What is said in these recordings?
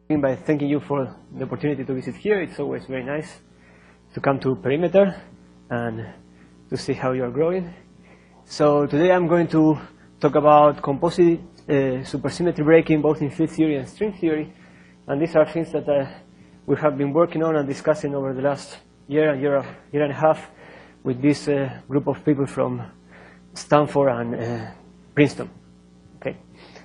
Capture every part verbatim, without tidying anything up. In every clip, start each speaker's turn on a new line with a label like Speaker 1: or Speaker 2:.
Speaker 1: By thanking you for the opportunity to visit here. It's always very nice to come to Perimeter and to see how you are growing. So today I'm going to talk about composite uh, supersymmetry breaking, both in field theory and string theory. And these are things that uh, we have been working on and discussing over the last year and year, year and a half with this uh, group of people from Stanford and uh, Princeton. Okay.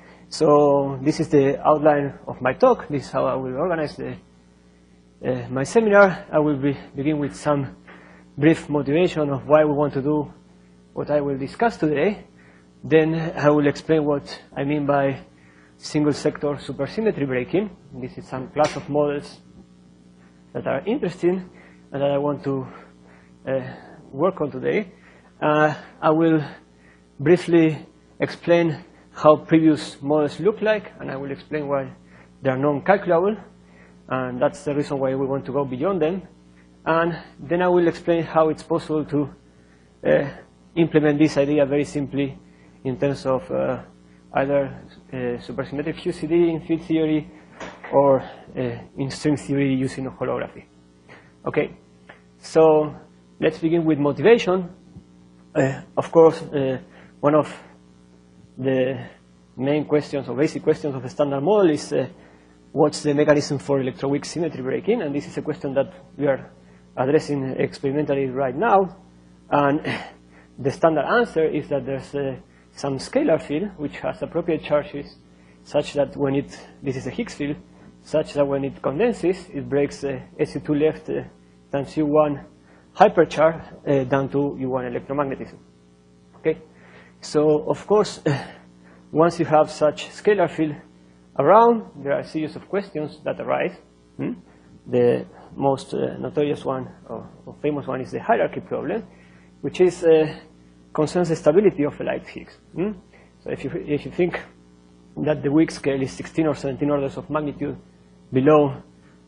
Speaker 1: So this is the outline of my talk. This is how I will organize the, uh, my seminar. I will be, begin with some brief motivation of why we want to do what I will discuss today. Then I will explain what I mean by single sector supersymmetry breaking. This is some class of models that are interesting and that I want to uh, work on today. Uh, I will briefly explain how previous models look like, and I will explain why they are non-calculable, and that's the reason why we want to go beyond them. And then I will explain how it's possible to uh, implement this idea very simply in terms of uh, either uh, supersymmetric Q C D in field theory or uh, in string theory using holography. Okay, so let's begin with motivation. Uh, of course, uh, one of the main questions or basic questions of a standard model is uh, what's the mechanism for electroweak symmetry breaking, and this is a question that we are addressing experimentally right now. And the standard answer is that there's uh, some scalar field which has appropriate charges such that when it, this is a Higgs field, such that when it condenses, it breaks uh, S U two left uh, times U one hypercharge uh, down to U one electromagnetism. Okay. So, of course, uh, once you have such scalar field around, there are a series of questions that arise. Hmm? The most uh, notorious one, or, or famous one, is the hierarchy problem, which is uh, concerns the stability of a light Higgs. Hmm? So, if you if you think that the weak scale is sixteen or seventeen orders of magnitude below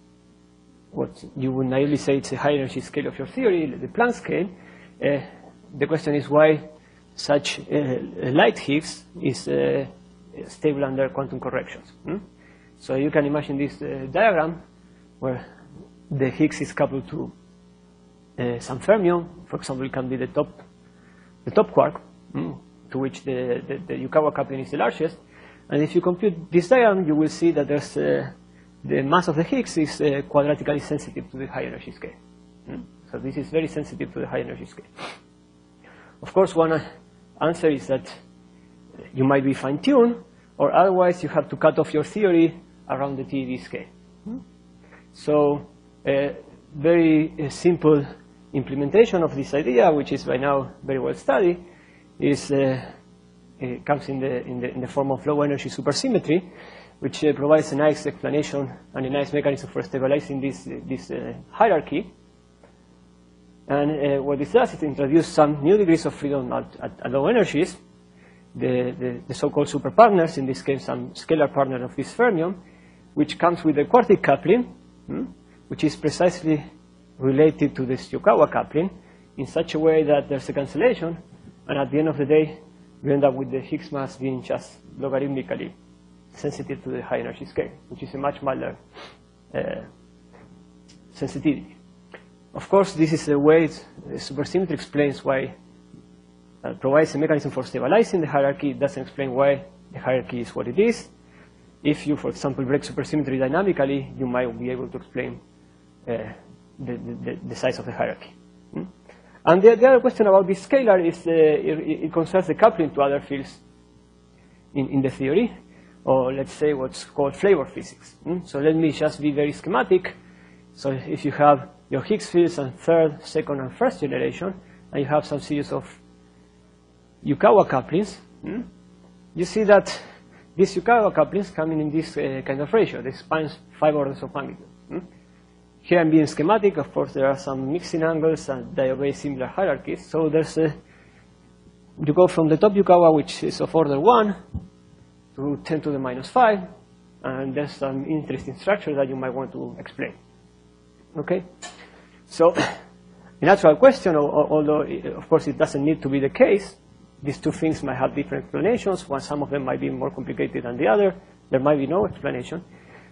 Speaker 1: what you would naively say it's a high energy scale of your theory, the Planck scale, uh, the question is why such uh, light Higgs is uh, stable under quantum corrections. Hmm? So you can imagine this uh, diagram where the Higgs is coupled to uh, some fermion. For example, it can be the top, the top quark, hmm, to which the, the, the Yukawa coupling is the largest. And if you compute this diagram, you will see that there's uh, the mass of the Higgs is uh, quadratically sensitive to the high energy scale. Hmm? So this is very sensitive to the high energy scale. Of course, one uh, answer is that you might be fine-tuned, or otherwise you have to cut off your theory around the T E D scale. Hmm? So a very uh, simple implementation of this idea, which is by now very well studied, is uh, it comes in the, in, the, in the form of low energy supersymmetry, which uh, provides a nice explanation and a nice mechanism for stabilizing this, uh, this uh, hierarchy. And uh, what this does is introduce some new degrees of freedom at, at, at low energies, the, the, the so-called superpartners, in this case some scalar partner of this fermion, which comes with the quartic coupling, hmm, which is precisely related to this Yukawa coupling in such a way that there's a cancellation, and at the end of the day, you end up with the Higgs mass being just logarithmically sensitive to the high energy scale, which is a much milder uh, sensitivity. Of course, this is a way it, uh, supersymmetry explains why uh, provides a mechanism for stabilizing the hierarchy. It doesn't explain why the hierarchy is what it is. If you, for example, break supersymmetry dynamically, you might be able to explain uh, the, the, the size of the hierarchy. Hmm? And the, the other question about this scalar is uh, it, it concerns the coupling to other fields in, in the theory, or let's say what's called flavor physics. Hmm? So let me just be very schematic. So if you have your Higgs fields and third, second, and first generation, and you have some series of Yukawa couplings, hmm, you see that these Yukawa couplings come in in this uh, kind of ratio. They span five orders of magnitude. Hmm? Here I'm being schematic. Of course, there are some mixing angles, and they obey similar hierarchies. So there's a, you go from the top Yukawa, which is of order one, to ten to the minus five, and there's some interesting structure that you might want to explain. Okay? So, a natural question, although of course it doesn't need to be the case, these two things might have different explanations. One, some of them might be more complicated than the other. There might be no explanation.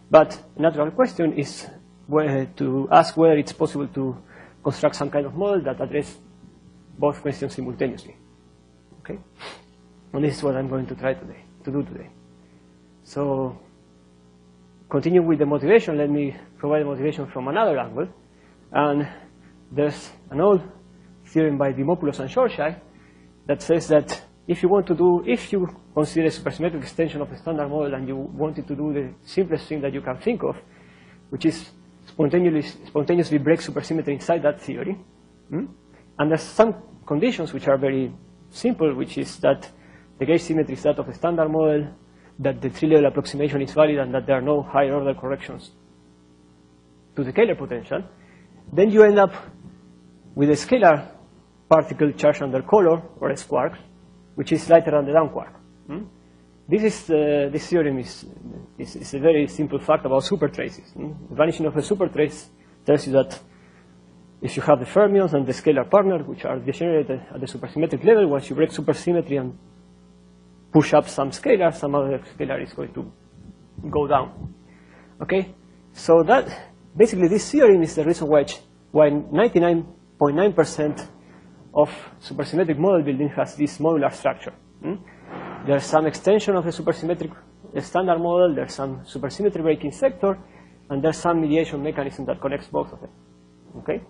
Speaker 1: But a natural question is whether to ask whether it's possible to construct some kind of model that address both questions simultaneously. Okay? And this is what I'm going to try today, to do today. So, continue with the motivation. Let me provide motivation from another angle. And there's an old theorem by Dimopoulos and Shorshai that says that if you want to do, if you consider a supersymmetric extension of a standard model and you wanted to do the simplest thing that you can think of, which is spontaneously, spontaneously break supersymmetry inside that theory, hmm? and there's some conditions which are very simple, which is that the gauge symmetry is that of a standard model, that the tree-level approximation is valid, and that there are no higher-order corrections to the Kähler potential, then you end up with a scalar particle charge under color, or S quark, which is lighter than the down quark. Hmm? This, is, uh, this theorem is, is, is a very simple fact about supertraces. Hmm? The vanishing of a supertrace tells you that if you have the fermions and the scalar partner, which are degenerated at the supersymmetric level, once you break supersymmetry and push up some scalar, some other scalar is going to go down. Okay? So that, basically this theorem is the reason why, why ninety-nine point nine percent of supersymmetric model building has this modular structure. Hmm? There's some extension of the supersymmetric standard model, there's some supersymmetry breaking sector, and there's some mediation mechanism that connects both of them. Okay?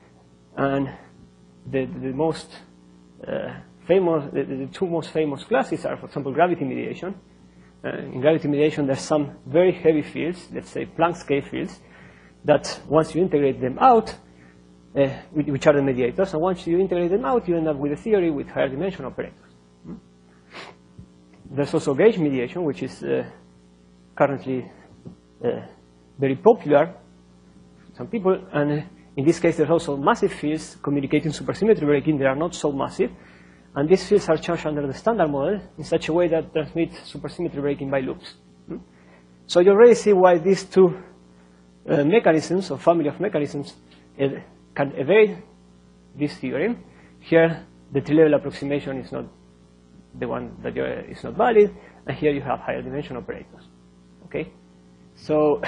Speaker 1: And the, the most uh, famous, the, the two most famous classes are, for example, gravity mediation. Uh, in gravity mediation, there's some very heavy fields, let's say Planck scale fields, that once you integrate them out, uh, which are the mediators, and once you integrate them out, you end up with a theory with higher dimension operators. Hmm? There's also gauge mediation, which is uh, currently uh, very popular for some people, and uh, in this case, there's also massive fields communicating supersymmetry breaking. They are not so massive, and these fields are charged under the standard model in such a way that transmit supersymmetry breaking by loops. Hmm? So you already see why these two uh, mechanisms, or family of mechanisms, uh, can evade this theorem. Here, the tree-level approximation is not the one that is not valid, and here you have higher dimension operators. Okay? So,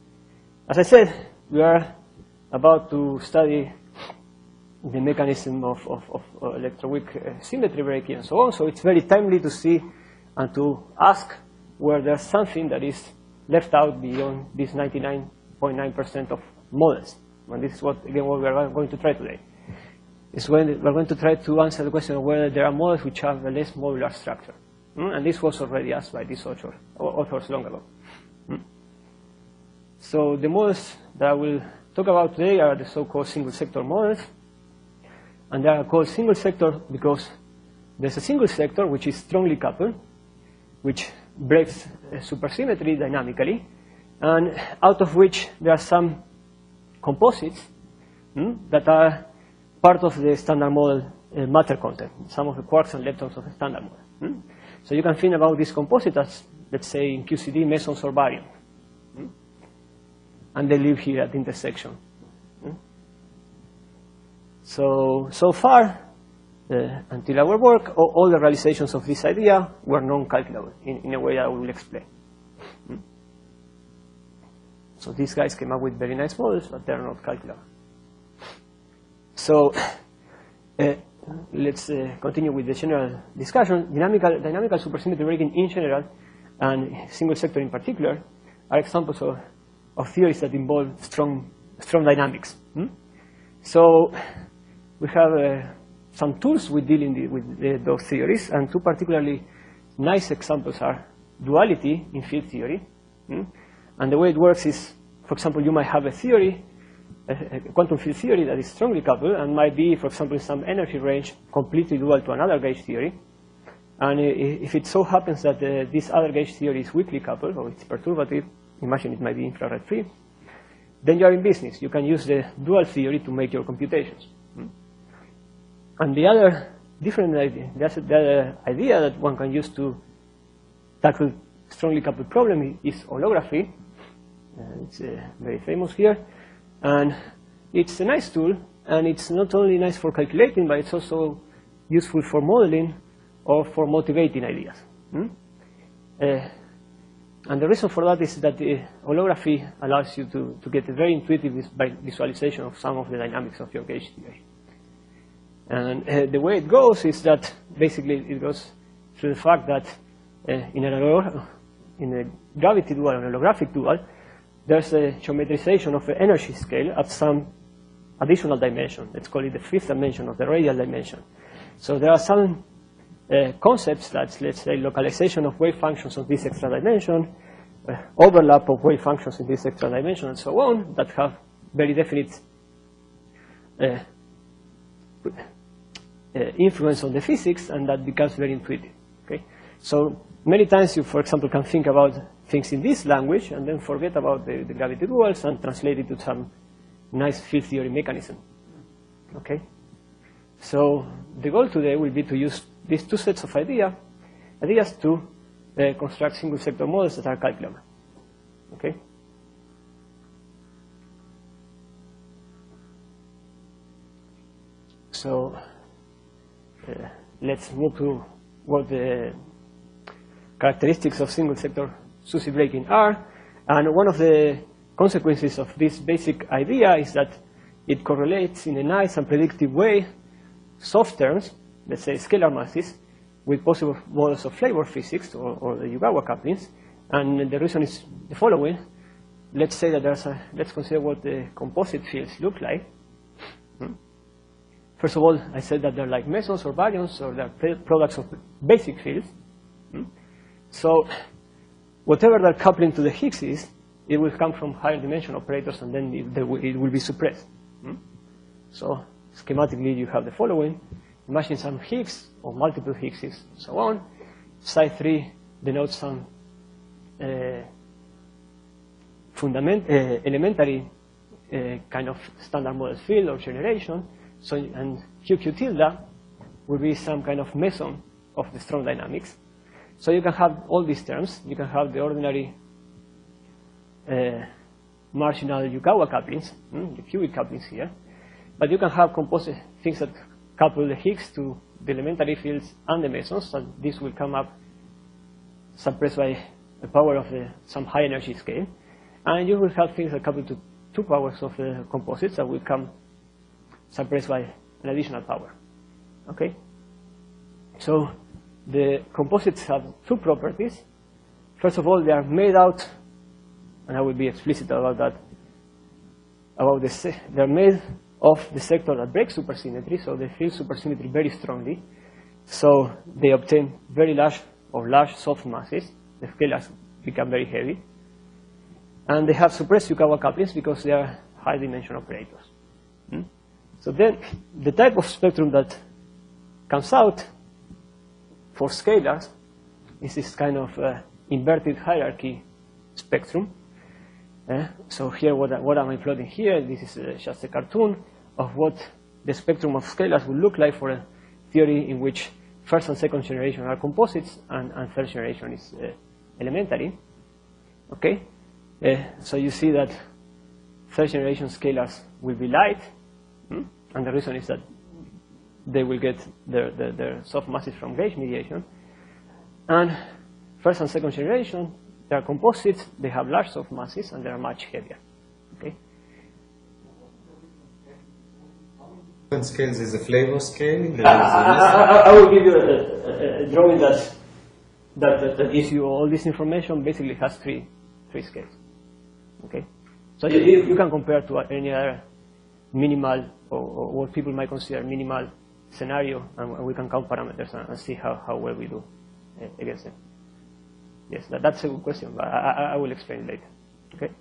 Speaker 1: as I said, we are about to study the mechanism of, of, of uh, electroweak uh, symmetry breaking and so on, so it's very timely to see and to ask where there's something that is left out beyond this ninety-nine point nine percent of models. And this is what, again, what we are going to try today. Is when we're going to try to answer the question of whether there are models which have a less modular structure. Mm? And this was already asked by these authors, authors long ago. Mm? So the models that I will talk about today are the so-called single sector models. And they are called single sector because there's a single sector which is strongly coupled, which breaks supersymmetry dynamically, and out of which there are some composites mm, that are part of the standard model uh, matter content, some of the quarks and leptons of the standard model. Mm? So you can think about this composite as, let's say, in Q C D, mesons or baryons. Mm? And they live here at the intersection. Mm? So, so far, uh, until our work, all, all the realizations of this idea were non-calculable in, in a way that I will explain. Mm? So these guys came up with very nice models, but they're not calculable. So uh, let's uh, continue with the general discussion. Dynamical, dynamical supersymmetry breaking in general, and single sector in particular, are examples of, of theories that involve strong, strong dynamics. Hmm? So we have uh, some tools with dealing the, with the, those theories, and two particularly nice examples are duality in field theory. Hmm? And the way it works is, for example, you might have a theory, a quantum field theory that is strongly coupled and might be, for example, in some energy range, completely dual to another gauge theory. And if it so happens that uh, this other gauge theory is weakly coupled, or it's perturbative, imagine it might be infrared free, then you are in business. You can use the dual theory to make your computations. And the other different idea, the other idea that one can use to tackle strongly coupled problem is holography. Uh, it's uh, very famous here. And it's a nice tool, and it's not only nice for calculating, but it's also useful for modeling or for motivating ideas. Hmm? Uh, and the reason for that is that the holography allows you to, to get a very intuitive vis visualization of some of the dynamics of your gauge theory. And uh, the way it goes is that basically it goes through the fact that uh, in, a, in a gravity dual and holographic dual, there's a geometrization of the energy scale at some additional dimension. Let's call it the fifth dimension of the radial dimension. So there are some uh, concepts that, let's say, localization of wave functions of this extra dimension, uh, overlap of wave functions in this extra dimension, and so on, that have very definite uh, uh, influence on the physics, and that becomes very intuitive. Okay? So many times you, for example, can think about things in this language and then forget about the, the gravity duals and translate it to some nice field theory mechanism. Okay? So the goal today will be to use these two sets of idea, ideas to uh, construct single sector models that are calculable. Okay? So uh, let's move to what the characteristics of single sector SUSY breaking are. And one of the consequences of this basic idea is that it correlates in a nice and predictive way soft terms, let's say scalar masses, with possible models of flavor physics or, or the Yugawa couplings. And the reason is the following. Let's say that there's a, let's consider what the composite fields look like. Hmm. First of all, I said that they're like mesons or baryons, or they're products of basic fields. Hmm. So whatever they're coupling to the Higgs is, it will come from higher dimension operators, and then it, it will be suppressed. Hmm. So schematically, you have the following. Imagine some Higgs or multiple Higgses, and so on. Psi three denotes some uh, fundament, uh, elementary uh, kind of standard model field or generation. So, and Q Q tilde will be some kind of meson of the strong dynamics. So you can have all these terms. You can have the ordinary uh, marginal Yugawa couplings, hmm, the cubic couplings here. But you can have composite things that couple the Higgs to the elementary fields and the mesons, and this will come up suppressed by the power of the, some high energy scale. And you will have things that couple to two powers of the composites that will come suppressed by an additional power. Okay? So the composites have two properties. First of all, they are made out, and I will be explicit about that, about the, they're made of the sector that breaks supersymmetry, so they feel supersymmetry very strongly. So they obtain very large or large soft masses. The scalars become very heavy. And they have suppressed Yugawa couplings because they are high dimension operators. Hmm? So then the type of spectrum that comes out for scalars is this kind of uh, inverted hierarchy spectrum. Uh, so here, what, what am I plotting here? This is uh, just a cartoon of what the spectrum of scalars would look like for a theory in which first and second generation are composites and, and third generation is uh, elementary. Okay? Uh, so you see that third generation scalars will be light, hmm? And the reason is that they will get their, their, their soft masses from gauge mediation. And first and second generation, they are composites, they have large soft masses, and they are much heavier. Okay?
Speaker 2: Scales is a flavor scale.
Speaker 1: Uh, I, I, I will give you a, a, a drawing that, that, that, that gives you all this information. Basically, has three three scales. Okay, so you, you can compare to any other minimal or, or what people might consider minimal scenario, and we can count parameters and, and see how, how well we do uh, against them. Yes, that, that's a good question, but I, I, I will explain later. Okay.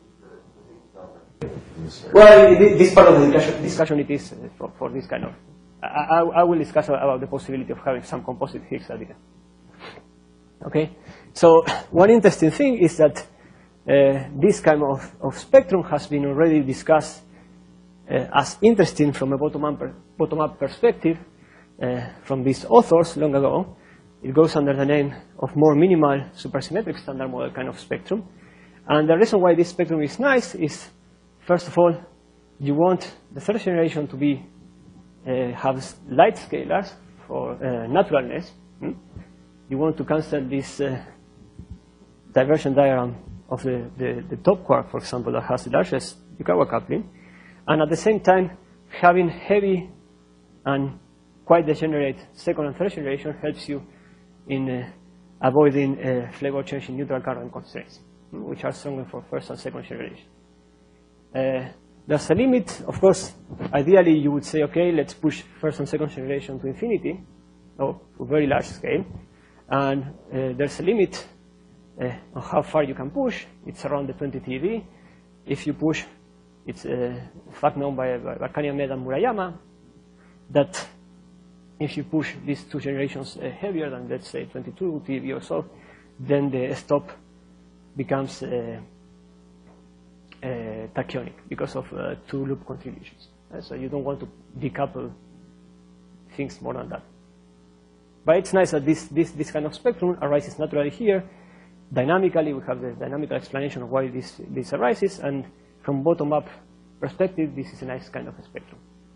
Speaker 1: Well, this part of the discussion, discussion it is for, for this kind of. I, I, I will discuss about the possibility of having some composite Higgs at the end. Okay, so one interesting thing is that uh, this kind of, of spectrum has been already discussed uh, as interesting from a bottom-up per, bottom-up perspective uh, from these authors long ago. It goes under the name of more minimal supersymmetric standard model kind of spectrum. And the reason why this spectrum is nice is, first of all, you want the third generation to be uh, have light scalars for uh, naturalness. Hmm? You want to cancel this uh, diversion diagram of the, the, the top quark, for example, that has the largest Yukawa coupling, and at the same time, having heavy and quite degenerate second and third generation helps you in uh, avoiding uh, flavor change in neutral carbon constraints, which are stronger for first and second generation. Uh, there's a limit, of course. Ideally, you would say, okay, let's push first and second generation to infinity, or to very large scale, and uh, there's a limit uh, on how far you can push. It's around the twenty T eV. If you push, it's a fact known by, by Barkani Ahmed and Murayama, that if you push these two generations uh, heavier than, let's say, twenty-two T eV or so, then the stop becomes uh, uh, tachyonic because of uh, two loop contributions. Uh, so you don't want to decouple things more than that. But it's nice that this, this, this kind of spectrum arises naturally here. Dynamically, we have the dynamical explanation of why this, this arises, and from bottom-up perspective, this is a nice kind of a spectrum.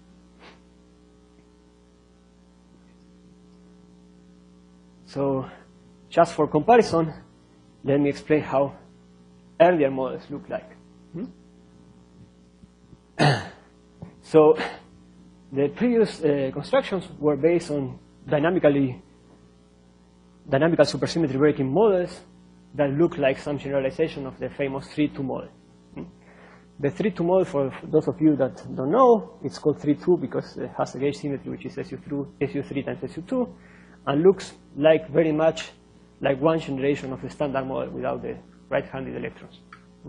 Speaker 1: So just for comparison, let me explain how earlier models look like. Hmm? So the previous uh, constructions were based on dynamically dynamical supersymmetry breaking models that look like some generalization of the famous three two model. Hmm? The three two model, for those of you that don't know, it's called three two because it has a gauge symmetry which is S U three times S U two, and looks like very much like one generation of the standard model without the right-handed electrons. Hmm?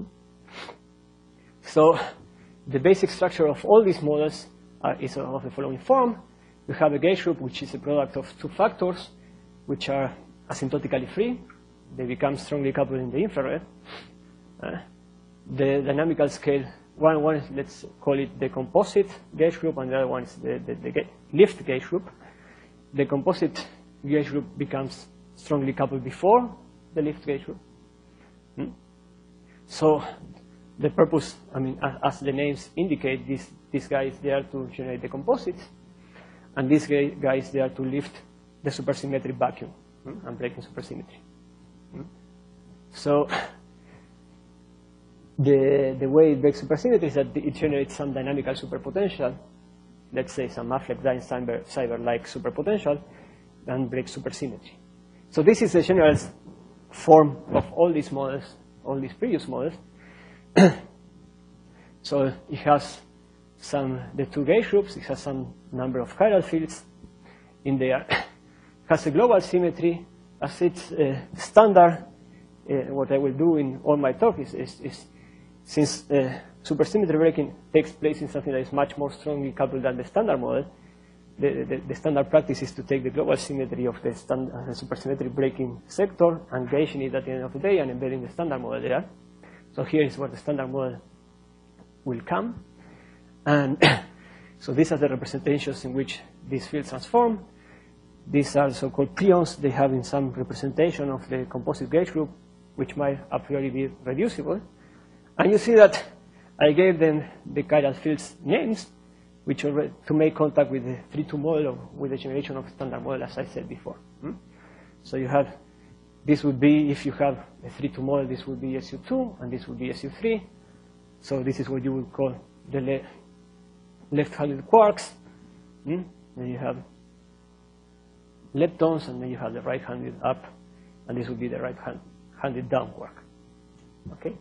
Speaker 1: So the basic structure of all these models are, is of the following form. You have a gauge group which is a product of two factors which are asymptotically free. They become strongly coupled in the infrared. Uh, the dynamical scale, one, one is, let's call it the composite gauge group, and the other one is the, the, the lift gauge group. The composite gauge group becomes strongly coupled before the lift gauge group. Hmm? So the purpose, I mean, as, as the names indicate, this, this guy is there to generate the composites, and this guy, guy is there to lift the supersymmetric vacuum hmm? and breaking supersymmetry. Hmm? So the, the way it breaks supersymmetry is that it generates some dynamical superpotential, let's say some Affleck-Dine-Seiberg-like superpotential, and breaks supersymmetry. So this is the general form of all these models, all these previous models. So it has some, the two gauge groups, it has some number of chiral fields in there. It has a global symmetry. As its uh, standard, uh, what I will do in all my talk is, is, is since uh, supersymmetry breaking takes place in something that is much more strongly coupled than the standard model, the, the, the standard practice is to take the global symmetry of the, stand, uh, the supersymmetry breaking sector and gauging it at the end of the day and embedding the standard model there. So here is where the standard model will come. And so these are the representations in which these fields transform. These are so-called prions. They have in some representation of the composite gauge group, which might a priori be reducible. And you see that I gave them the chiral fields names, which are to make contact with the three two model or with the generation of standard model, as I said before. Hmm? So you have, this would be, if you have a three two model, this would be S U two, and this would be S U three. So this is what you would call the le left-handed quarks. Hmm? Then you have leptons, and then you have the right-handed up, and this would be the right-handed down quark. Okay?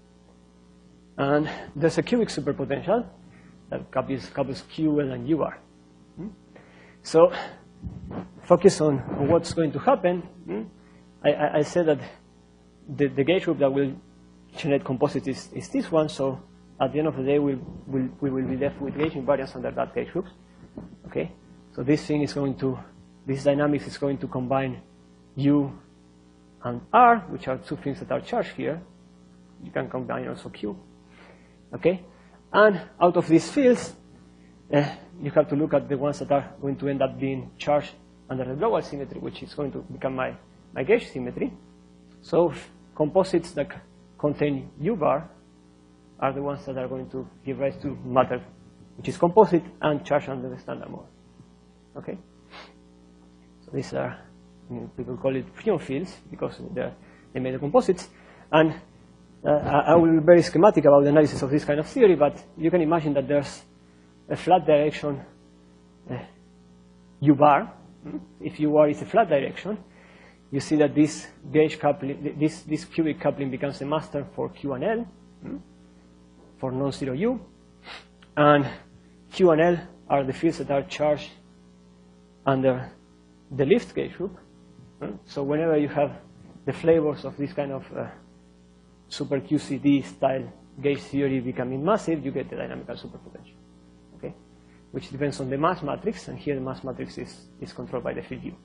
Speaker 1: And there's a cubic superpotential that couples, couples Q L and U R. Hmm? So focus on, on what's going to happen. Hmm? I, I, I said that the, the gauge group that will generate composites is, is this one, so at the end of the day, we'll, we'll, we will be left with gauge invariance under that gauge group. Okay? So this thing is going to, this dynamics is going to combine U and R, which are two things that are charged here. You can combine also Q. Okay? And out of these fields, uh, you have to look at the ones that are going to end up being charged under the global symmetry, which is going to become my, my gauge symmetry. So composites that contain U bar are the ones that are going to give rise to matter, which is composite and charged under the standard model. Okay? So these are, I mean, people call it prion fields because they're they made the composites. And uh, I will be very schematic about the analysis of this kind of theory, but you can imagine that there's a flat direction uh, U bar. If U bar is a flat direction, you see that this gauge coupling, this, this cubic coupling becomes a master for Q and L, for non-zero U. And Q and L are the fields that are charged under the lift gauge group. So whenever you have the flavors of this kind of uh, super Q C D style gauge theory becoming massive, you get the dynamical superpotential, okay? Which depends on the mass matrix, and here the mass matrix is, is controlled by the field U.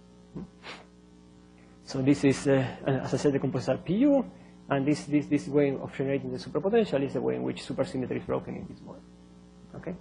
Speaker 1: So this is, uh, as I said, the composites are P U, and this, this, this way of generating the superpotential is the way in which supersymmetry is broken in this model, okay?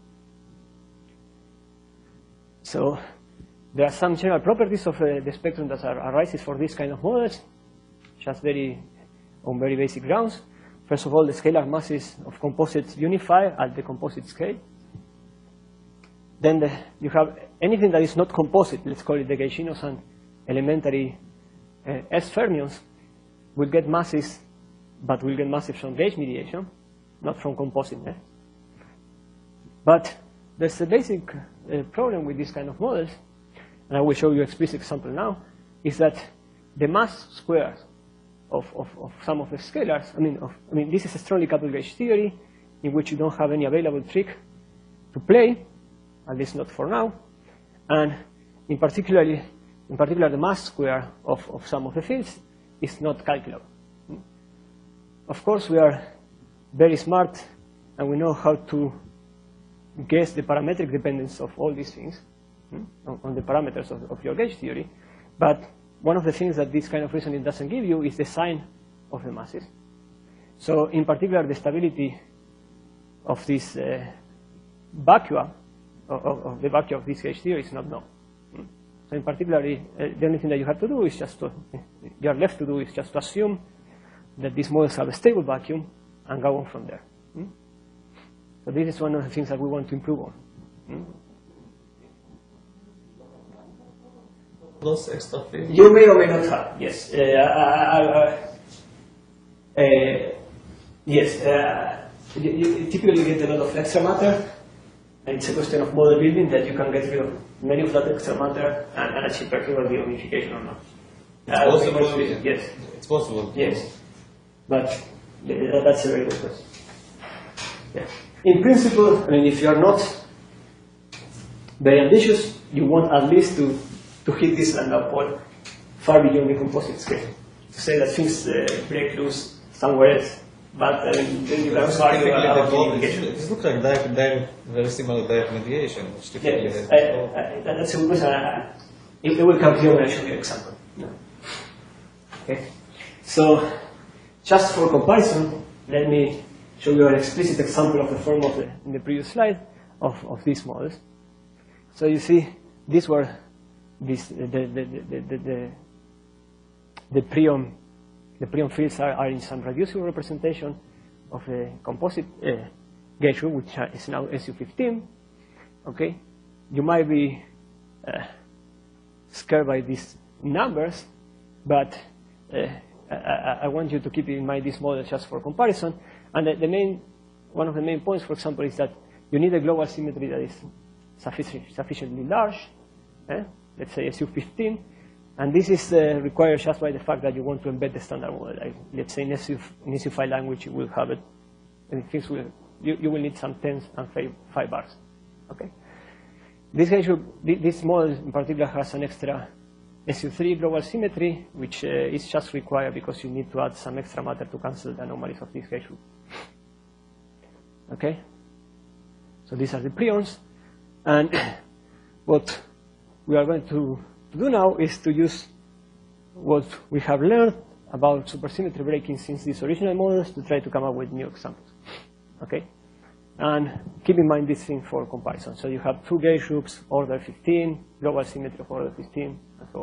Speaker 1: So there are some general properties of uh, the spectrum that are arises for this kind of models, just very, on very basic grounds. First of all, the scalar masses of composites unify at the composite scale. Then the, you have anything that is not composite, let's call it the gauginos and elementary uh, S fermions, will get masses, but will get masses from gauge mediation, not from compositeness. But there's a basic uh, problem with this kind of models, and I will show you an explicit example now, is that the mass squares of, of, of some of the scalars, I mean, of, I mean, this is a strongly coupled gauge theory in which you don't have any available trick to play, at least not for now, and in particularly, in particular, the mass square of, of some of the fields is not calculable. Of course, we are very smart, and we know how to guess the parametric dependence of all these things hmm, on, on the parameters of, of your gauge theory. But one of the things that this kind of reasoning doesn't give you is the sign of the masses. So in particular, the stability of this uh, vacua, of, of the vacua of this gauge theory is not known. Hmm. So in particular, uh, the only thing that you have to do is just to, you are left to do is just to assume that these models have a stable vacuum and go on from there. Hmm. So this is one of the things that we want to improve on. Hmm?
Speaker 2: Those extra fields?
Speaker 1: You may or may not have, yes. Uh, I, I, I, uh, yes, uh, you, you typically get a lot of extra matter, and it's a question of model building that you can get rid of many of that extra matter and, and achieve perfect unification or not.
Speaker 2: It's
Speaker 1: uh,
Speaker 2: possible?
Speaker 1: Yes.
Speaker 2: It's possible.
Speaker 1: Yes. But uh, that's a very good question. Yes. In principle, I mean, if you are not very ambitious, you want at least to, to hit this lambda pole far beyond the composite scale. To say that things uh, break loose somewhere else. But uh, then you can start to allow the indication.
Speaker 2: It looks like direct, direct, very similar direct mediation. Which
Speaker 1: yes, I, I, that's a good question. Uh, it, it will come here when I show you an example. No. Okay. So, just for comparison, let me show you an explicit example of the form of the, in the previous slide of, of these models. So you see, these were these, the, the, the, the, the, the, the prion, the prion fields are, are in some reducible representation of a composite uh, gauge group, which is now S U fifteen. Okay, you might be uh, scared by these numbers, but uh, I, I want you to keep in mind this model just for comparison. And the, the main, one of the main points, for example, is that you need a global symmetry that is sufficient, sufficiently large, eh? Let's say S U fifteen, and this is uh, required just by the fact that you want to embed the standard model. Like, let's say in S U, in S U five language, you will have it, and things will, you, you will need some tens and five, five bars. Okay. This gauge group, this model in particular has an extra S U three global symmetry, which uh, is just required because you need to add some extra matter to cancel the anomalies of this gauge group. Okay? So these are the prions. And what we are going to, to do now is to use what we have learned about supersymmetry breaking since these original models to try to come up with new examples. Okay? And keep in mind this thing for comparison. So you have two gauge groups, order fifteen, global symmetry of order fifteen, and so on.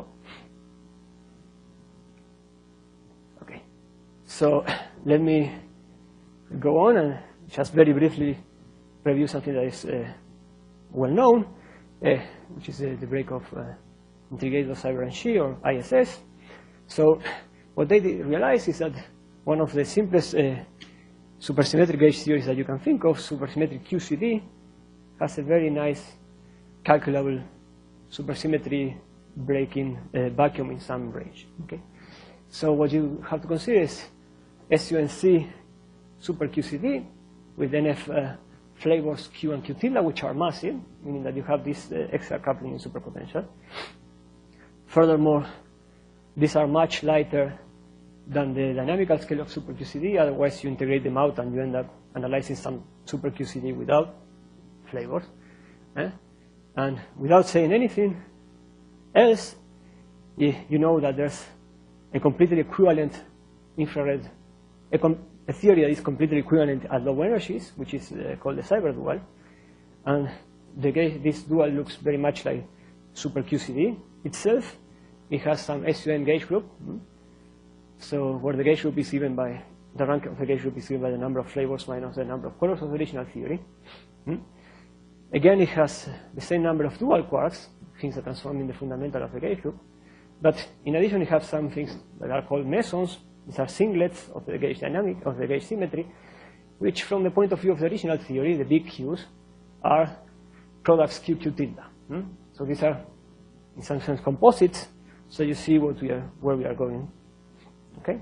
Speaker 1: Okay. So let me go on and just very briefly review something that is uh, well known, uh, which is uh, the break of uh, integrated Cyber and Xi, or I S S. So what they realized is that one of the simplest uh, supersymmetric gauge theories that you can think of, supersymmetric Q C D, has a very nice calculable supersymmetry breaking uh, vacuum in some range. Okay? So what you have to consider is S U N C super Q C D with N F uh, flavors Q and Q tilde, which are massive, meaning that you have this uh, extra coupling in superpotential. Furthermore, these are much lighter than the dynamical scale of super Q C D. Otherwise, you integrate them out and you end up analyzing some super Q C D without flavors. Eh? And without saying anything else, you know that there's a completely equivalent infrared, a, com a theory that is completely equivalent at low energies, which is uh, called the cyber dual. And the this dual looks very much like super Q C D itself. It has some S U N gauge group. Mm-hmm. So where the gauge group is given by, the rank of the gauge group is given by the number of flavors minus the number of colors of the original theory. Mm-hmm. Again, it has the same number of dual quarks, things that transform in the fundamental of the gauge group. But in addition, it has some things that are called mesons. These are singlets of the gauge dynamic, of the gauge symmetry, which from the point of view of the original theory, the big Qs, are products Q Q tilde. Hmm? So these are, in some sense, composites. So you see what we are, where we are going. Okay?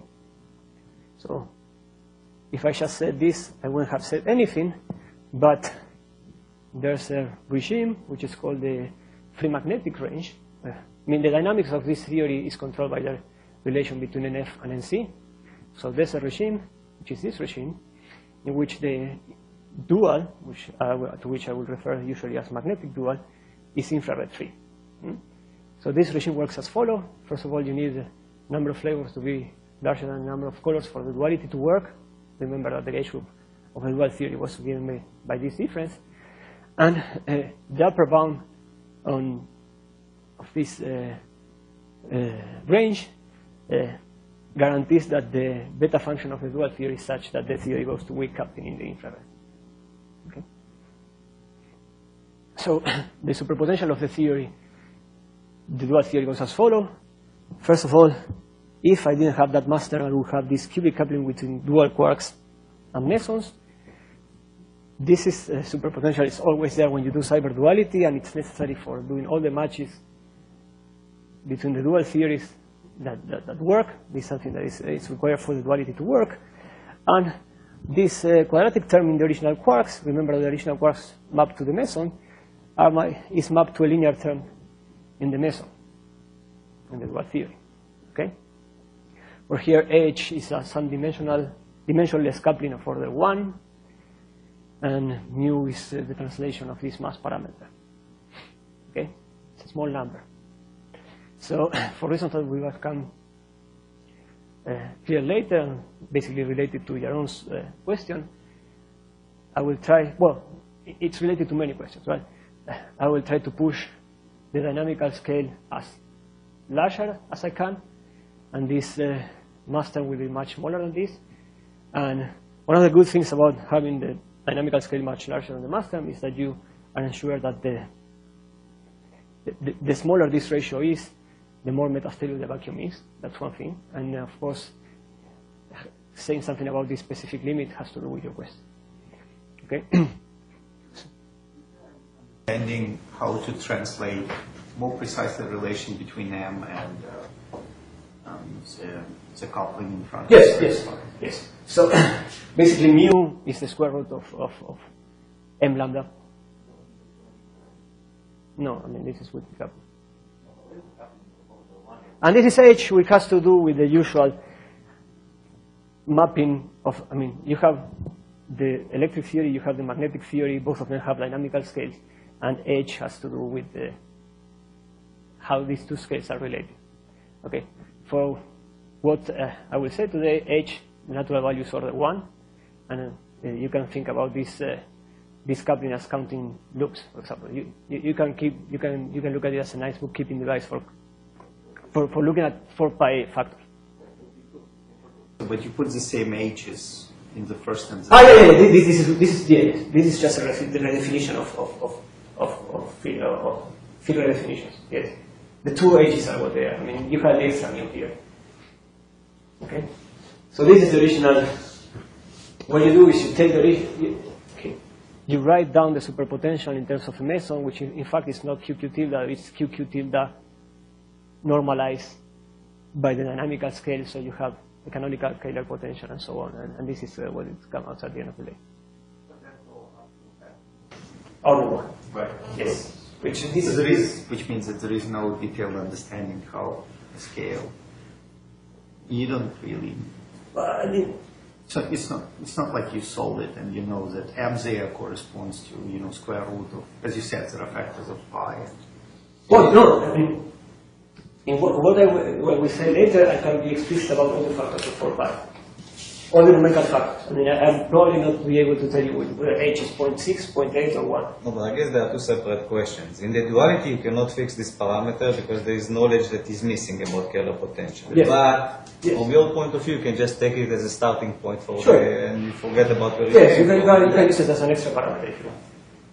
Speaker 1: So if I just said this, I wouldn't have said anything, but there's a regime which is called the free magnetic range. Uh, I mean, the dynamics of this theory is controlled by the relation between N F and N C. So there's a regime, which is this regime, in which the dual, which, uh, to which I will refer usually as magnetic dual, is infrared free. Hmm? So this regime works as follows. First of all, you need the number of flavors to be larger than the number of colors for the duality to work. Remember that the gauge group of the dual theory was given by, by this difference. And uh, the upper bound on, of this uh, uh, range uh, guarantees that the beta function of the dual theory is such that the theory goes to weak coupling in the infrared. Okay? So the superpotential of the theory, the dual theory goes as follows. First of all, if I didn't have that master, I would have this cubic coupling between dual quarks and mesons. This is uh, superpotential is always there when you do cyber duality, and it's necessary for doing all the matches between the dual theories that, that, that work. This is something that is, is required for the duality to work. And this uh, quadratic term in the original quarks, remember the original quarks mapped to the meson, are my, is mapped to a linear term in the meson, in the dual theory. Okay? Where here H is a some dimensional, dimensionless coupling of order one, and mu is uh, the translation of this mass parameter. Okay? It's a small number. So for reasons that we will come uh, clear later, basically related to Yaron's uh, question, I will try, well, it's related to many questions, right? I will try to push the dynamical scale as larger as I can, and this uh, master will be much smaller than this. And one of the good things about having the dynamical scale much larger than the master is that you are ensured that the, the, the smaller this ratio is, the more metastereo the vacuum is. That's one thing. And of course, saying something about this specific limit has to do with your question. Okay?
Speaker 3: Understanding how to translate more precisely the relation between M and uh, um, the, the coupling in front
Speaker 1: yes,
Speaker 3: of
Speaker 1: yes, yes. So basically, mu is the square root of, of, of M lambda. No, I mean, this is with the coupling. And this is H, which has to do with the usual mapping of, I mean, you have the electric theory, you have the magnetic theory, both of them have dynamical scales, and H has to do with the, how these two scales are related. Okay, for what uh, I will say today, H, the natural value is order one, and uh, you can think about this uh, this coupling as counting loops, for example. You, you, you can keep, you can you can look at it as a nice bookkeeping device for for, for looking at four pi factors.
Speaker 3: But you put the same H's in the first and the
Speaker 1: ah, yeah, yeah, yeah. This, this is this is yeah, this is just a redefinition of of of of of field of field redefinitions. Yes, the two H's are what they are. I mean, you have this and you here. Okay? So this is the original. What you do is you take the you, okay, you write down the superpotential in terms of a meson, which in, in fact is not Q Q tilde, it's Q Q tilde normalized by the dynamical scale, so you have the canonical scalar potential and so on, and, and this is uh, what it comes out at the end of the day. All the one.
Speaker 3: Right.
Speaker 1: Yes. Which,
Speaker 3: So
Speaker 1: this is
Speaker 3: there is, which means that there is no detailed understanding how the scale. You don't really.
Speaker 1: Well, I mean,
Speaker 3: So it's not it's not like you solve it and you know that m zero corresponds to you know square root of, as you said, there are factors of pi.
Speaker 1: well, no, I mean, in what, what I will, when we say later, I can be explicit about all the factors of four pi. All the numerical factors. I mean, I, I'll probably not be able to tell you whether h is zero point six, zero point eight, or one.
Speaker 2: No, but I guess there are two separate questions. In the duality, you cannot fix this parameter because there is knowledge that is missing about Kähler potential.
Speaker 1: Yes.
Speaker 2: But
Speaker 1: Yes.
Speaker 2: from your point of view, you can just take it as a starting point for
Speaker 1: Sure.
Speaker 2: the, and you forget about where
Speaker 1: Yes,
Speaker 2: it
Speaker 1: you
Speaker 2: came
Speaker 1: can, you
Speaker 2: from.
Speaker 1: can, you can use it as an extra parameter if you want.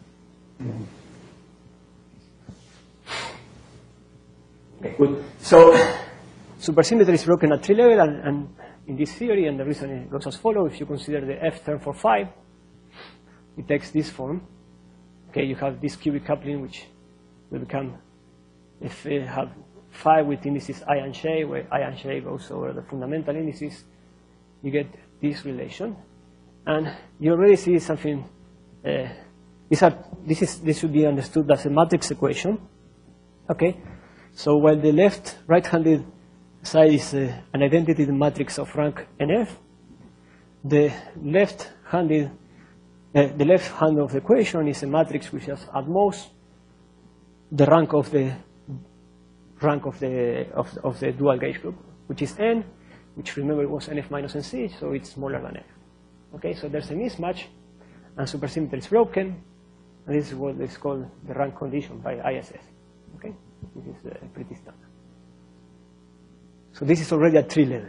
Speaker 1: Okay, good. So, supersymmetry is broken at tree level, and, and in this theory, and the reason it goes as follows: if you consider the F term for phi, it takes this form. Okay, you have this cubic coupling, which will become, if you have phi with indices I and j, where I and j goes over the fundamental indices, you get this relation, and you already see something. Uh, these are, this is this should be understood as a matrix equation. Okay, so while the left right-handed side is uh, an identity matrix of rank N F, the left-handed uh, the left hand of the equation is a matrix which has at most the rank of the rank of the of, of the dual gauge group, which is n, which remember was N F minus N C, so it's smaller than F. Okay, so there's a mismatch, and supersymmetry is broken, and this is what is called the rank condition by I S S. Okay, this is uh, pretty standard. So this is already at tree level.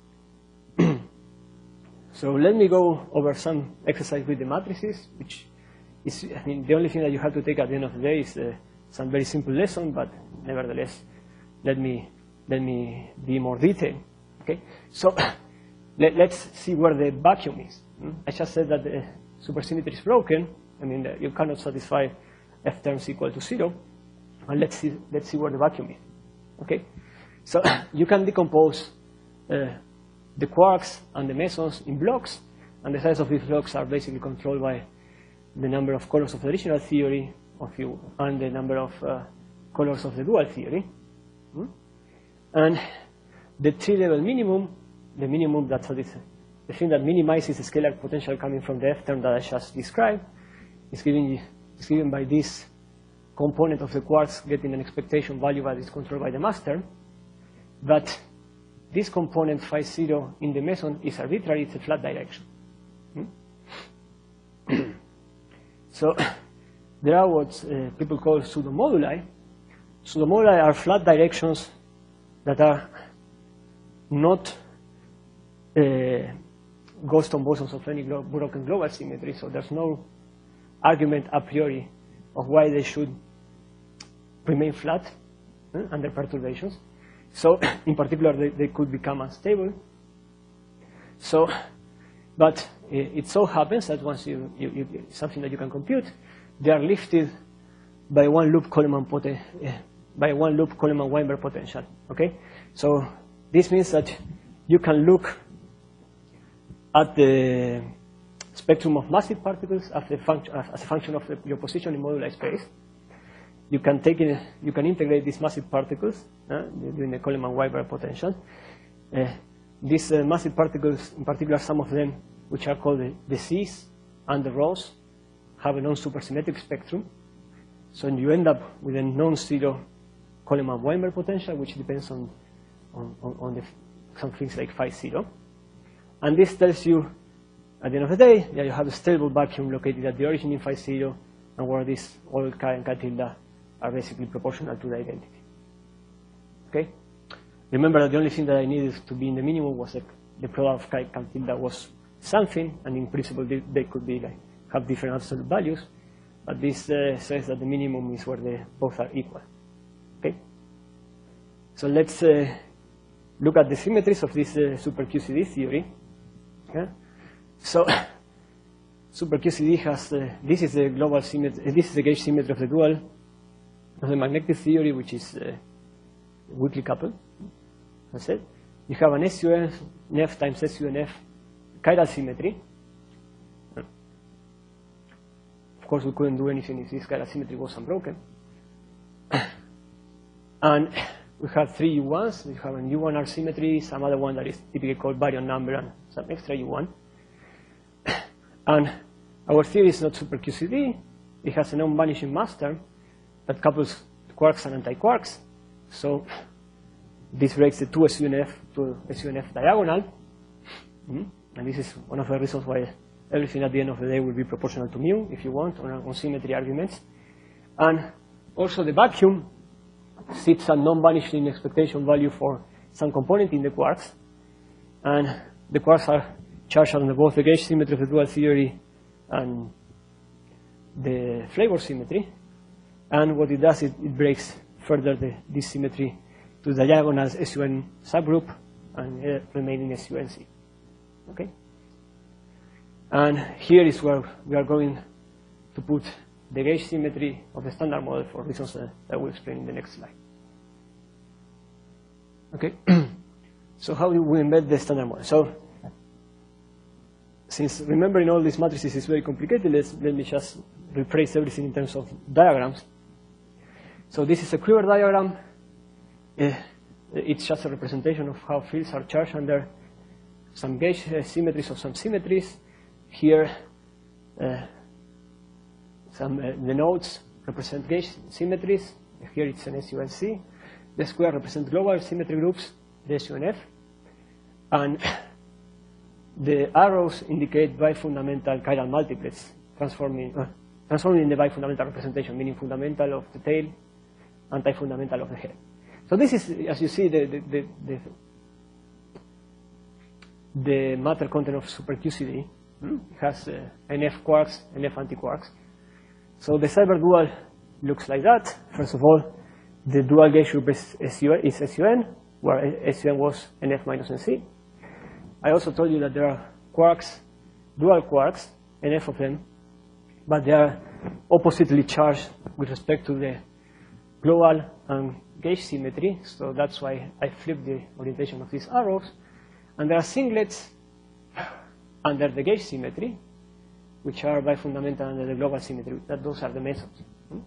Speaker 1: So let me go over some exercise with the matrices, which is, I mean, the only thing that you have to take at the end of the day is uh, some very simple lesson, but nevertheless, let me let me be more detailed. Okay, so let, let's see where the vacuum is. Hmm? I just said that the supersymmetry is broken. I mean, uh, you cannot satisfy f terms equal to zero. And let's see let's see where the vacuum is. Okay, so you can decompose uh, the quarks and the mesons in blocks, and the size of these blocks are basically controlled by the number of colors of the original theory of you and the number of uh, colors of the dual theory. Hmm? And the tree-level minimum, the minimum that satisfies, the thing that minimizes the scalar potential coming from the F term that I just described, is given, is given by this component of the quarks getting an expectation value that is controlled by the mass term. But this component phi zero in the meson is arbitrary, it's a flat direction. Hmm? So there are what uh, people call pseudomoduli. Pseudomoduli are flat directions that are not uh, Goldstone bosons of any glo broken global symmetry, so there's no argument a priori of why they should remain flat uh, under perturbations. So in particular, they, they could become unstable. So, but it, it so happens that once you, you, you, something that you can compute, they are lifted by one loop Coleman poten uh, by one loop Coleman-Weinberg potential. Okay, so this means that you can look at the spectrum of massive particles as a, func as a function of the, your position in moduli space. You can take in, you can integrate these massive particles uh, during the Coleman-Weinberg potential. Uh, these uh, massive particles, in particular, some of them, which are called the, the C's and the Rhos, have a non-supersymmetric spectrum. So you end up with a non-zero Coleman-Weinberg potential, which depends on on, on, on the, some things like phi zero. And this tells you, at the end of the day, that you have a stable vacuum located at the origin in phi zero, and where this all chi and chi tilde are basically proportional to the identity. Okay? Remember that the only thing that I needed to be in the minimum was the, the product of chi and tilde was something, and in principle they, they could be like have different absolute values, but this uh, says that the minimum is where they both are equal. Okay? So let's uh, look at the symmetries of this uh, super Q C D theory. Okay? So super Q C D has, uh, this is the global symmetry, this is the gauge symmetry of the dual of the magnetic theory, which is uh, weakly coupled. That's it. You have an S U N F times S U N F chiral symmetry. Of course, we couldn't do anything if this chiral symmetry was unbroken. And we have three U ones. We have a U one R symmetry, some other one that is typically called baryon number, and some extra U one. And our theory is not super Q C D. It has a non-vanishing mass term that couples quarks and anti-quarks. So this breaks the two S U N F to S U N F diagonal. Mm-hmm. And this is one of the reasons why everything at the end of the day will be proportional to mu, if you want, on, on symmetry arguments. And also the vacuum sits a non-vanishing expectation value for some component in the quarks. And the quarks are charged on both the gauge symmetry of the dual theory and the flavor symmetry. And what it does, it, it breaks further the, this symmetry to the diagonal S U N subgroup and uh, remaining S U N C. Okay? And here is where we are going to put the gauge symmetry of the standard model for reasons uh, that I will explain in the next slide. Okay? So how do we embed the standard model? So since remembering all these matrices is very complicated, let's, let me just rephrase everything in terms of diagrams. So this is a Krüger diagram. Uh, it's just a representation of how fields are charged under some gauge uh, symmetries of some symmetries. Here, uh, some uh, the nodes represent gauge symmetries. Here it's an S U N C. The square represents global symmetry groups, the S U N F. And the arrows indicate bifundamental chiral multiplets, transforming, uh, transforming in the bifundamental representation, meaning fundamental of the tail, anti-fundamental of the head. So this is, as you see, the, the, the, the, the matter content of super Q C D. Hmm? It has uh, N F quarks, N F anti-quarks. So the cyber dual looks like that. First of all, the dual gauge group is S U N, is S U N, where S U N was N F minus N C. I also told you that there are quarks, dual quarks, N F of them, but they are oppositely charged with respect to the global and gauge symmetry. So that's why I flipped the orientation of these arrows. And there are singlets under the gauge symmetry, which are bifundamental under the global symmetry. That those are the mesons. Hmm?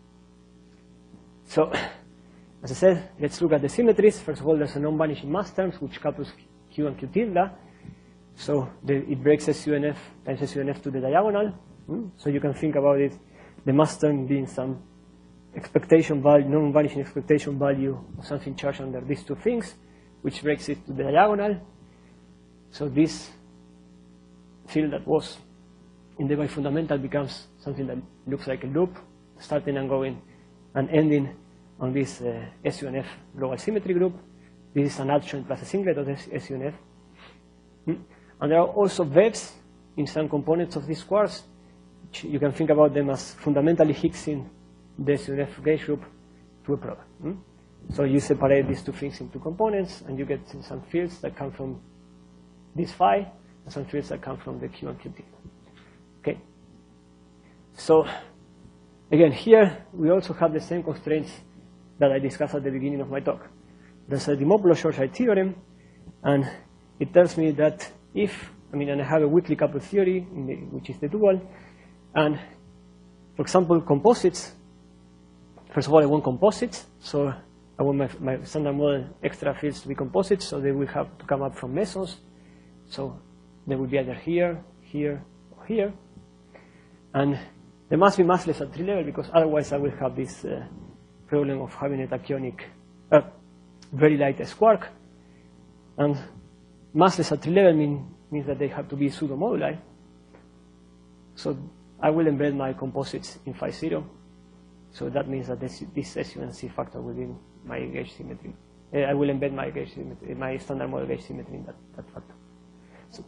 Speaker 1: So, as I said, let's look at the symmetries. First of all, there's a non-vanishing mass terms which couples Q and Q tilde. So the, it breaks S U N F times S U N F to the diagonal. Hmm? So you can think about it, the mass term being some expectation value, non-vanishing expectation value of something charged under these two things, which breaks it to the diagonal. So this field that was in the bifundamental becomes something that looks like a loop, starting and going and ending on this uh, S U N F global symmetry group. This is an adjoint plus a singlet of this S U N F. Hmm? And there are also webs in some components of these quarks. You can think about them as fundamentally Higgsing the S U N F gauge group to a product. Hmm? So you separate these two things into components, and you get some fields that come from this phi, and some fields that come from the Q and Q tilde. Okay. So again, here we also have the same constraints that I discussed at the beginning of my talk. There's a Dimopoulos-Shortscheit theorem, and it tells me that if, I mean, and I have a weakly coupled theory, in the, which is the dual, and for example, composites, first of all, I want composites, so I want my, my standard model extra fields to be composites, so they will have to come up from mesons. So they will be either here, here, or here. And they must be massless at tree level, because otherwise I will have this uh, problem of having a tachyonic, uh, very light quark. And massless at tree level mean, means that they have to be pseudo-moduli. So I will embed my composites in phi zero. So that means that this, this S U N C factor will be my gauge symmetry. Uh, I will embed my gauge symmetry, my standard model gauge symmetry in that, that factor. So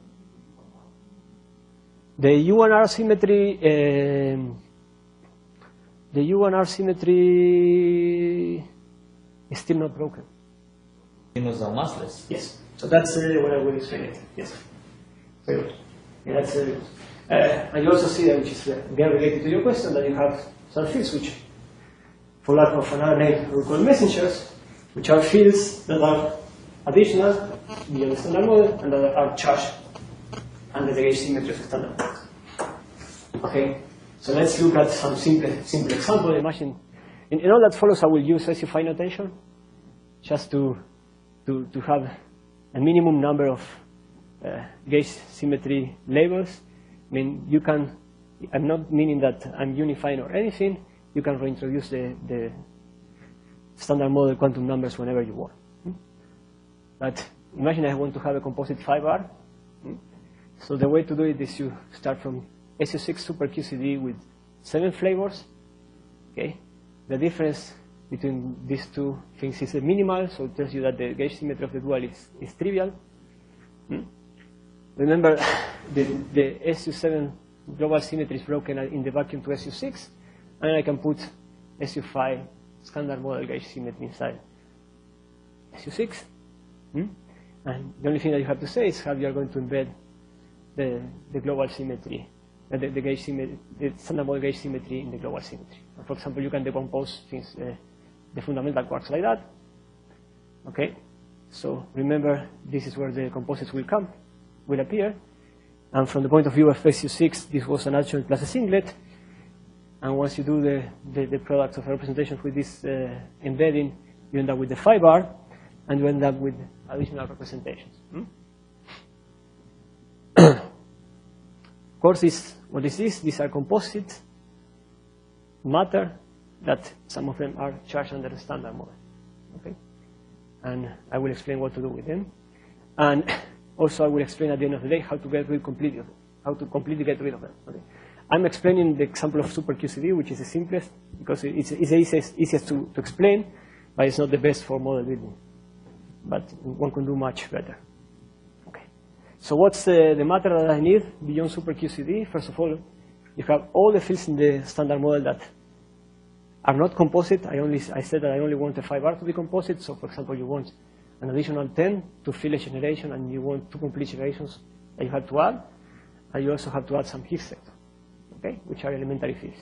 Speaker 1: the U one R symmetry, uh, the U one R symmetry is still not broken.
Speaker 2: Neutrinos are massless.
Speaker 1: Yes. So that's uh, what I will explain it. Yes. Very good. Yeah, that's uh, uh, and you also see that, which is uh, again related to your question, that you have some fields which, for lack of another name, we call messengers, which are fields that are additional beyond the standard model and that are charged under the gauge symmetry of the standard model. Okay. So let's look at some simple, simple example. Imagine, in, in all that follows, I will use S U five notation just to, to, to have a minimum number of uh, gauge symmetry labels. I mean, you can, I'm not meaning that I'm unifying or anything. You can reintroduce the, the standard model quantum numbers whenever you want. Hmm? But imagine I want to have a composite five R. Hmm? So the way to do it is you start from S U six Super Q C D with seven flavors. Okay, the difference between these two things is minimal, so it tells you that the gauge symmetry of the dual is, is trivial. Hmm? Remember, the, the S U seven global symmetry is broken in the vacuum to S U six, and I can put S U five standard model gauge symmetry inside S U six. Hmm? And the only thing that you have to say is how you are going to embed the, the global symmetry. The, the, gauge symmetry, the standard model gauge symmetry in the global symmetry. For example, you can decompose things, uh, the fundamental quarks like that. Okay, so remember, this is where the composites will come, will appear. And from the point of view of S U six, this was an adjoint plus a singlet. And once you do the, the, the product of representations with this uh, embedding, you end up with the five R, and you end up with additional representations. Hmm? Of course, this, what is this? These are composite matter that some of them are charged under the standard model. Okay? And I will explain what to do with them. And also I will explain at the end of the day how to get rid completely of them, how to completely get rid of them. Okay? I'm explaining the example of Super Q C D, which is the simplest, because it's, it's the easiest, easiest to, to explain, but it's not the best for model building. But one can do much better. So what's uh, the matter that I need beyond Super Q C D? First of all, you have all the fields in the standard model that are not composite. I only I said that I only want a five R to be composite. So for example, you want an additional ten to fill a generation, and you want two complete generations that you have to add. And you also have to add some Higgs sector, okay, which are elementary fields.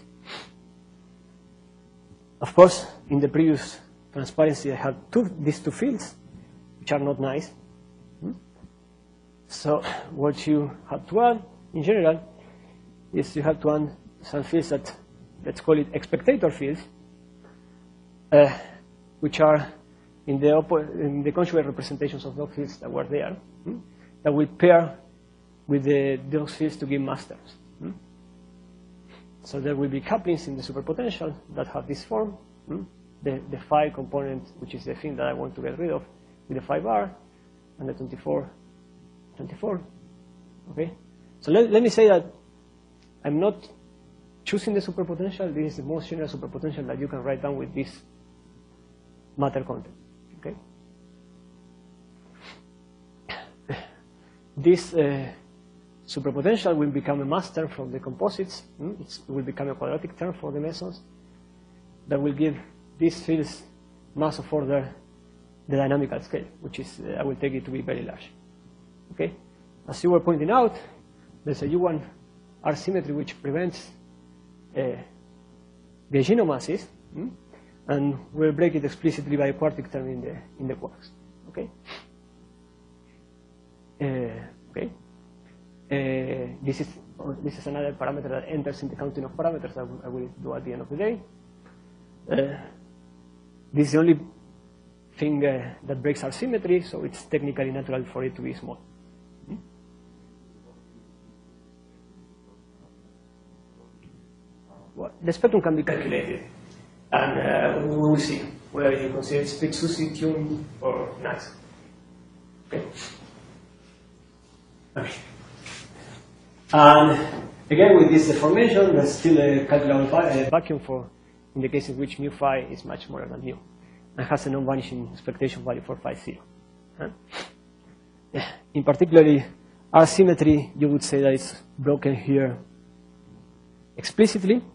Speaker 1: Of course, in the previous transparency, I had two, these two fields, which are not nice. Hmm? So what you have to add, in general, is you have to add some fields that, let's call it expectator fields, uh, which are in the, in the conjugate representations of those fields that were there, hmm, that will pair with the, those fields to give masters. Hmm? So there will be couplings in the superpotential that have this form, hmm? the, the phi component, which is the thing that I want to get rid of, with the five R, and the twenty-four. twenty-four. Okay? So let, let me say that I'm not choosing the superpotential. This is the most general superpotential that you can write down with this matter content. Okay? This uh, superpotential will become a master from the composites. Hmm? It's, it will become a quadratic term for the mesons that will give these fields mass of order the dynamical scale, which is, uh, I will take it to be very large. Okay? As you were pointing out, there's a U one R symmetry which prevents uh, Gaugino masses, hmm? and we'll break it explicitly by a quartic term in the in the quarks. Okay? Uh, okay? Uh, this is or this is another parameter that enters in the counting of parameters that I will do at the end of the day. Uh, this is the only thing uh, that breaks our symmetry, so it's technically natural for it to be small. Well, the spectrum can be calculated, and uh, we will see whether you consider it big SUSY, tuned, or nice. Okay. Okay. And again, with this deformation, there's still a calculable va vacuum for, in the case in which mu phi is much more than mu, and has a non-vanishing expectation value for phi zero. Huh? In particularly, our symmetry, you would say that it's broken here explicitly.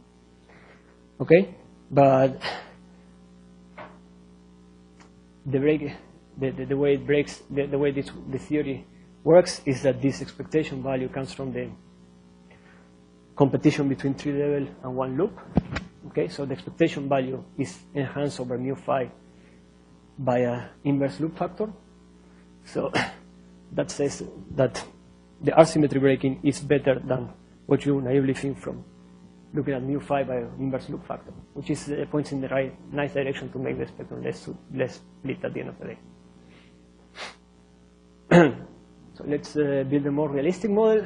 Speaker 1: Okay, but the break, the, the, the way it breaks, the, the way this, the theory works is that this expectation value comes from the competition between three level and one loop. Okay, so the expectation value is enhanced over mu phi by an inverse loop factor. So that says that the asymmetry breaking is better than what you naively think from looking at mu phi by an inverse loop factor, which is uh, points in the right, nice direction to make the spectrum less, less split at the end of the day. So let's uh, build a more realistic model.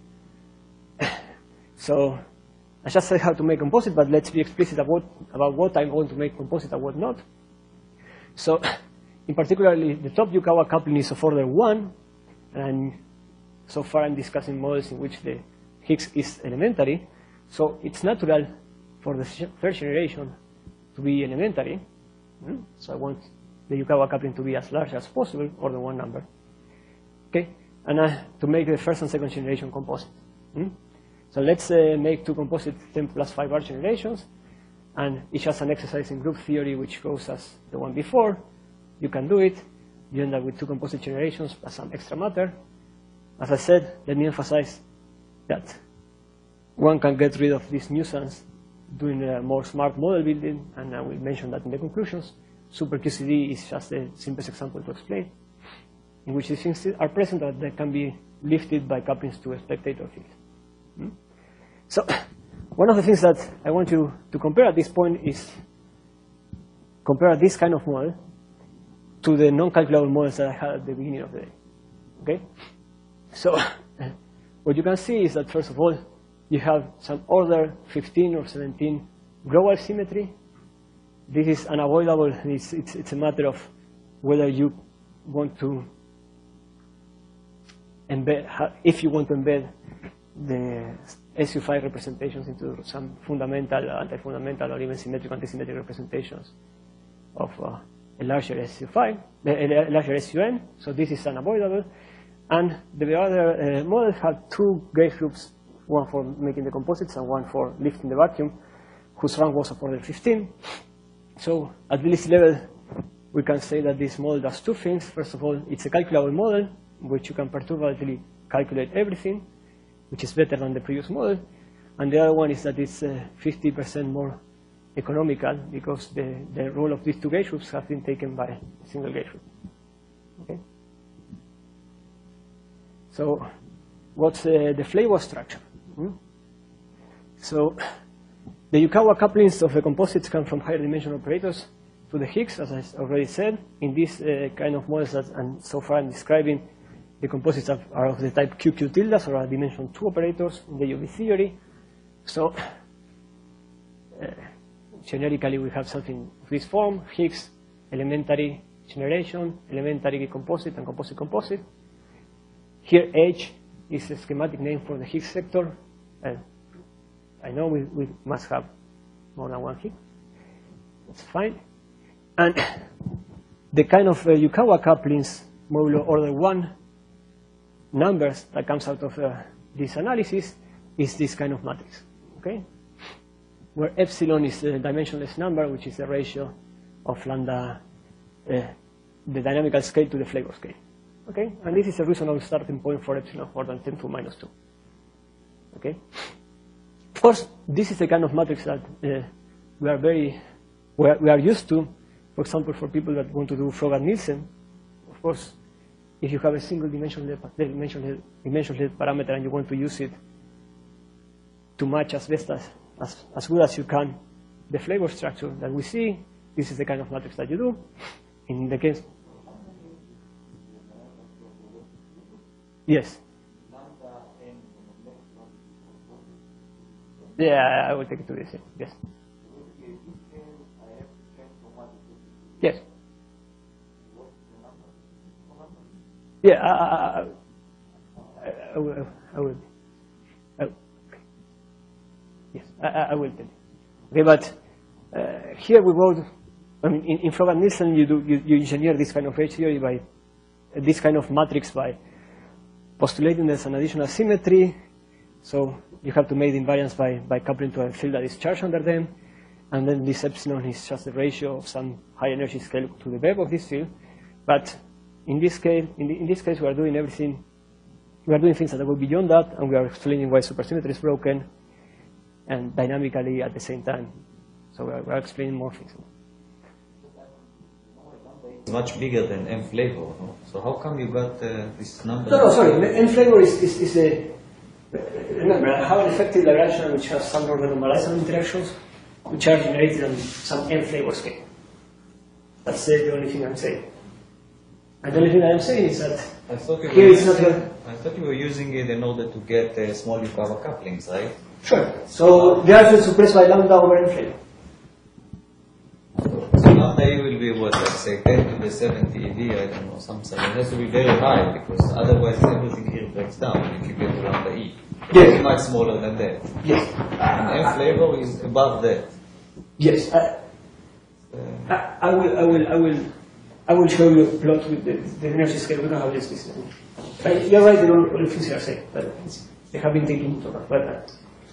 Speaker 1: So I just said how to make composite, but let's be explicit about, about what I'm going to make composite and what not. So in particular, the top Yukawa coupling is of order one, and so far I'm discussing models in which the Higgs is elementary. So it's natural for the first generation to be elementary. Mm? So I want the Yukawa coupling to be as large as possible, order one number. Okay, and uh, to make the first and second generation composite. Mm? So let's uh, make two composite ten plus five bar generations, and it's just an exercise in group theory which goes as the one before. You can do it. You end up with two composite generations plus some extra matter. As I said, let me emphasize that one can get rid of this nuisance doing a more smart model building, and I will mention that in the conclusions. Super Q C D is just the simplest example to explain, in which these things are present that they can be lifted by couplings to a spectator field. Hmm? So one of the things that I want you to compare at this point is compare this kind of model to the non-calculable models that I had at the beginning of the day. Okay? So what you can see is that, first of all, you have some order fifteen or seventeen global symmetry. This is unavoidable. It's, it's, it's a matter of whether you want to embed, if you want to embed the S U five representations into some fundamental, anti-fundamental, or even symmetric, anti-symmetric representations of uh, a larger S U five, a larger S U N. So this is unavoidable. And the other uh, models have two gauge groups, one for making the composites and one for lifting the vacuum, whose rank was of order fifteen. So at this level, we can say that this model does two things. First of all, it's a calculable model, in which you can perturbatively calculate everything, which is better than the previous model. And the other one is that it's fifty percent uh, more economical, because the, the role of these two gauge groups have been taken by a single gauge group. Okay? So what's uh, the flavor structure? Hmm? So the Yukawa couplings of the composites come from higher dimension operators to the Higgs, as I already said. In this uh, kind of models that, and so far I'm describing, the composites are of the type Q Q tildes, or are dimension two operators in the U V theory. So uh, generically, we have something of this form: Higgs, elementary generation, elementary composite, and composite composite. Here, H is a schematic name for the Higgs sector. Uh, I know we, we must have more than one Higgs. That's fine. And the kind of uh, Yukawa couplings, modulo order one numbers that comes out of uh, this analysis is this kind of matrix. Okay? Where epsilon is a dimensionless number, which is the ratio of lambda, uh, the dynamical scale to the flavor scale. Okay? And this is a reasonable starting point for epsilon more than ten to the minus two. Okay? Of course, this is the kind of matrix that uh, we are very, we are, we are used to. For example, for people that want to do Froggatt-Nielsen, of course, if you have a single dimensional, dimensional, dimensional parameter and you want to use it to match as best as, as, as good as you can the flavor structure that we see, this is the kind of matrix that you do. In the case, yes. Yeah, I will take it to this. Yes. Yes. Yeah, I, I, I, I will. I will. I, okay. Yes, I, I will tell you. Okay, but uh, here we wrote. I mean, in, in Froggatt-Nielsen, you do you, you engineer this kind of H theory by uh, this kind of matrix by postulating there's an additional symmetry. So you have to make the invariance by by coupling to a field that is charged under them, and then this epsilon is just the ratio of some high energy scale to the web of this field. But in this case, in, the, in this case, we are doing everything. We are doing things that go beyond that, and we are explaining why supersymmetry is broken, and dynamically at the same time. So we are, we are explaining more things.
Speaker 2: It's much bigger than M flavor. No? So how come you got uh, this number?
Speaker 1: No, no, sorry. M flavor is is, is a. Remember, I have an effective Lagrangian which has some normal normalizable interactions, which are generated on some M flavor scale. That's uh, the only thing I'm saying. And the only thing I'm saying is that
Speaker 2: I thought you
Speaker 1: here
Speaker 2: were,
Speaker 1: it's not good.
Speaker 2: I thought you were using it in order to get uh, small Yukawa couplings, right?
Speaker 1: Sure. So they are suppressed by lambda over M flavor.
Speaker 2: So lambda E will be what, let's say ten to the seventy E V, I don't know, something. It has to be very high because otherwise everything here breaks down if you get to lambda E.
Speaker 1: Yes.
Speaker 2: It's much smaller than that.
Speaker 1: Yes.
Speaker 2: And M flavor is above that.
Speaker 1: Yes. I, I, I will. I will. I will. I will show you a plot with the, the energy scale. We don't have this. this right, you're right in all, all the things you are saying, but it's, they have been taken into account. But, uh,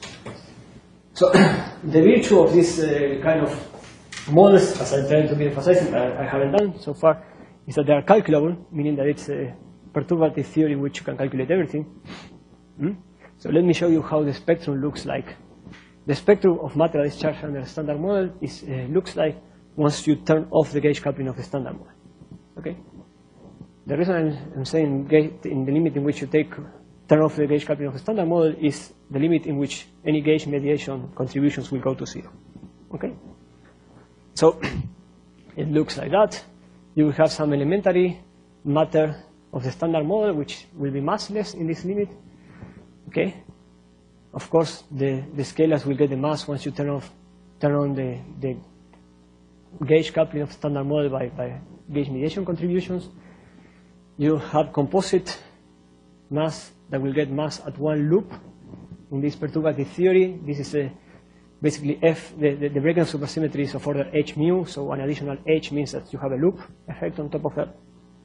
Speaker 1: so the virtue of this uh, kind of models, as I'm trying to be emphasizing, I, I haven't done so far, is that they are calculable, meaning that it's a perturbative theory in which you can calculate everything. Hmm? So let me show you how the spectrum looks like. The spectrum of material discharge under a standard model is, uh, looks like once you turn off the gauge coupling of the standard model. Okay? The reason I'm, I'm saying in the limit in which you take turn off the gauge coupling of the standard model is the limit in which any gauge mediation contributions will go to zero. Okay? So it looks like that. You will have some elementary matter of the standard model which will be massless in this limit. Okay? Of course, the, the scalars will get the mass once you turn off, turn on the, the gauge coupling of standard model by, by gauge mediation contributions. You have composite mass that will get mass at one loop in this perturbative theory. This is a, basically F, the, the, the breakdown supersymmetry is of order H mu, so an additional H means that you have a loop effect on top of that.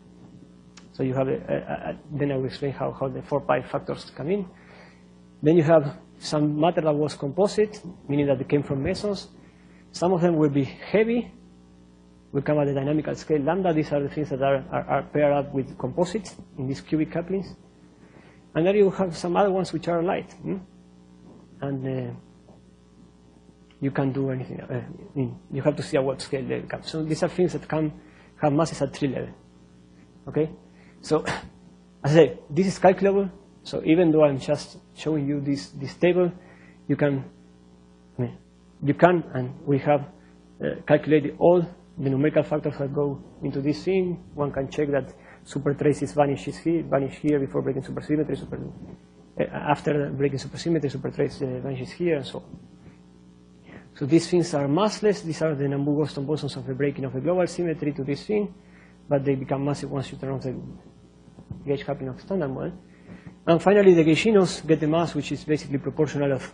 Speaker 1: So you have a, a, a, then I will explain how, how the four pi factors come in. Then you have some matter that was composite, meaning that they came from mesons. Some of them will be heavy, will come at the dynamical scale lambda. These are the things that are, are, are paired up with composites in these cubic couplings. And then you have some other ones which are light. Hmm? And uh, you can't do anything. Uh, you have to see at what scale they come. So these are things that can have masses at three level. Okay? So, as I say, this is calculable. So even though I'm just showing you this, this table, you can, I mean, you can, and we have uh, calculated all the numerical factors that go into this thing. One can check that supertraces vanishes here, vanish here before breaking supersymmetry, super, uh, after breaking supersymmetry, supertrace uh, vanishes here, and so on. So these things are massless. These are the Nambu-Boston bosons of the breaking of the global symmetry to this thing, but they become massive once you turn off the gauge coupling of the standard model. And finally, the gauginos get the mass, which is basically proportional of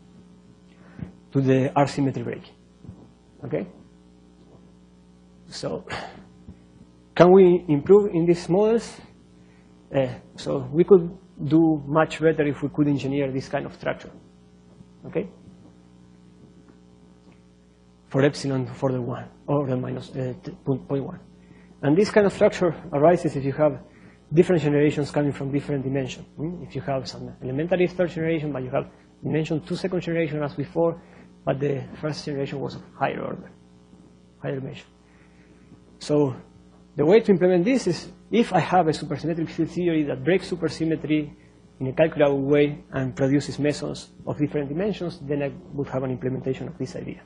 Speaker 1: to the R symmetry breaking. Okay? So, can we improve in these models? Uh, so we could do much better if we could engineer this kind of structure. Okay? For epsilon for the one, or the minus uh, point one. And this kind of structure arises if you have different generations coming from different dimensions. If you have some elementary third generation, but you have dimension two second generation as before, but the first generation was of higher order, higher dimension. So the way to implement this is if I have a supersymmetric field theory that breaks supersymmetry in a calculable way and produces mesons of different dimensions, then I would have an implementation of this idea.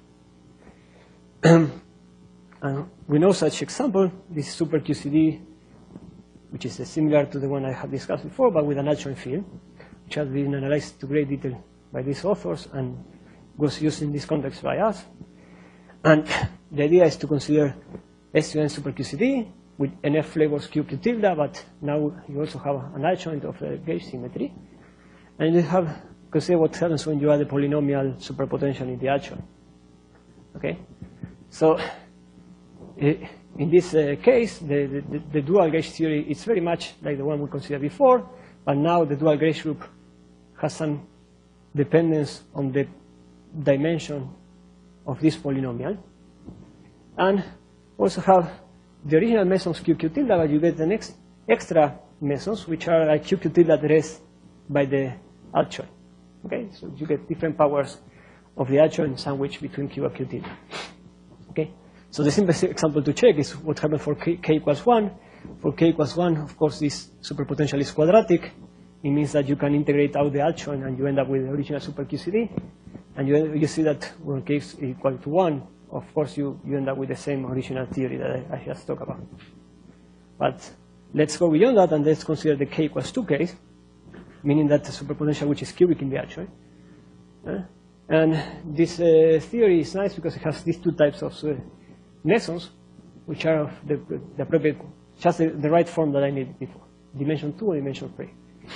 Speaker 1: And we know such example. This is super Q C D, which is similar to the one I have discussed before, but with an adjoint field, which has been analyzed to great detail by these authors and was used in this context by us. And the idea is to consider S U N super Q C D with N F flavors cubed to tilde, but now you also have an adjoint of the gauge symmetry. And you have consider what happens when you add a polynomial superpotential in the adjoint. Okay? So, in this uh, case, the, the, the dual gauge theory is very much like the one we considered before, but now the dual gauge group has some dependence on the dimension of this polynomial. And also have the original mesons Q Q tilde, but you get the next extra mesons, which are like Q Q tilde addressed by the adjoint. Okay, so you get different powers of the adjoint sandwiched between Q and Q tilde. Okay, so the simplest example to check is what happens for k, k equals one. For k equals one, of course, this superpotential is quadratic. It means that you can integrate out the adjoint and you end up with the original super Q C D. And you, you see that when k is equal to one, of course, you, you end up with the same original theory that I, I just talked about. But let's go beyond that and let's consider the k equals two case, meaning that the superpotential which is cubic in the adjoint. Uh, and this uh, theory is nice because it has these two types of uh, mesons, which are of the, the appropriate, just the, the right form that I needed before, dimension two and dimension three.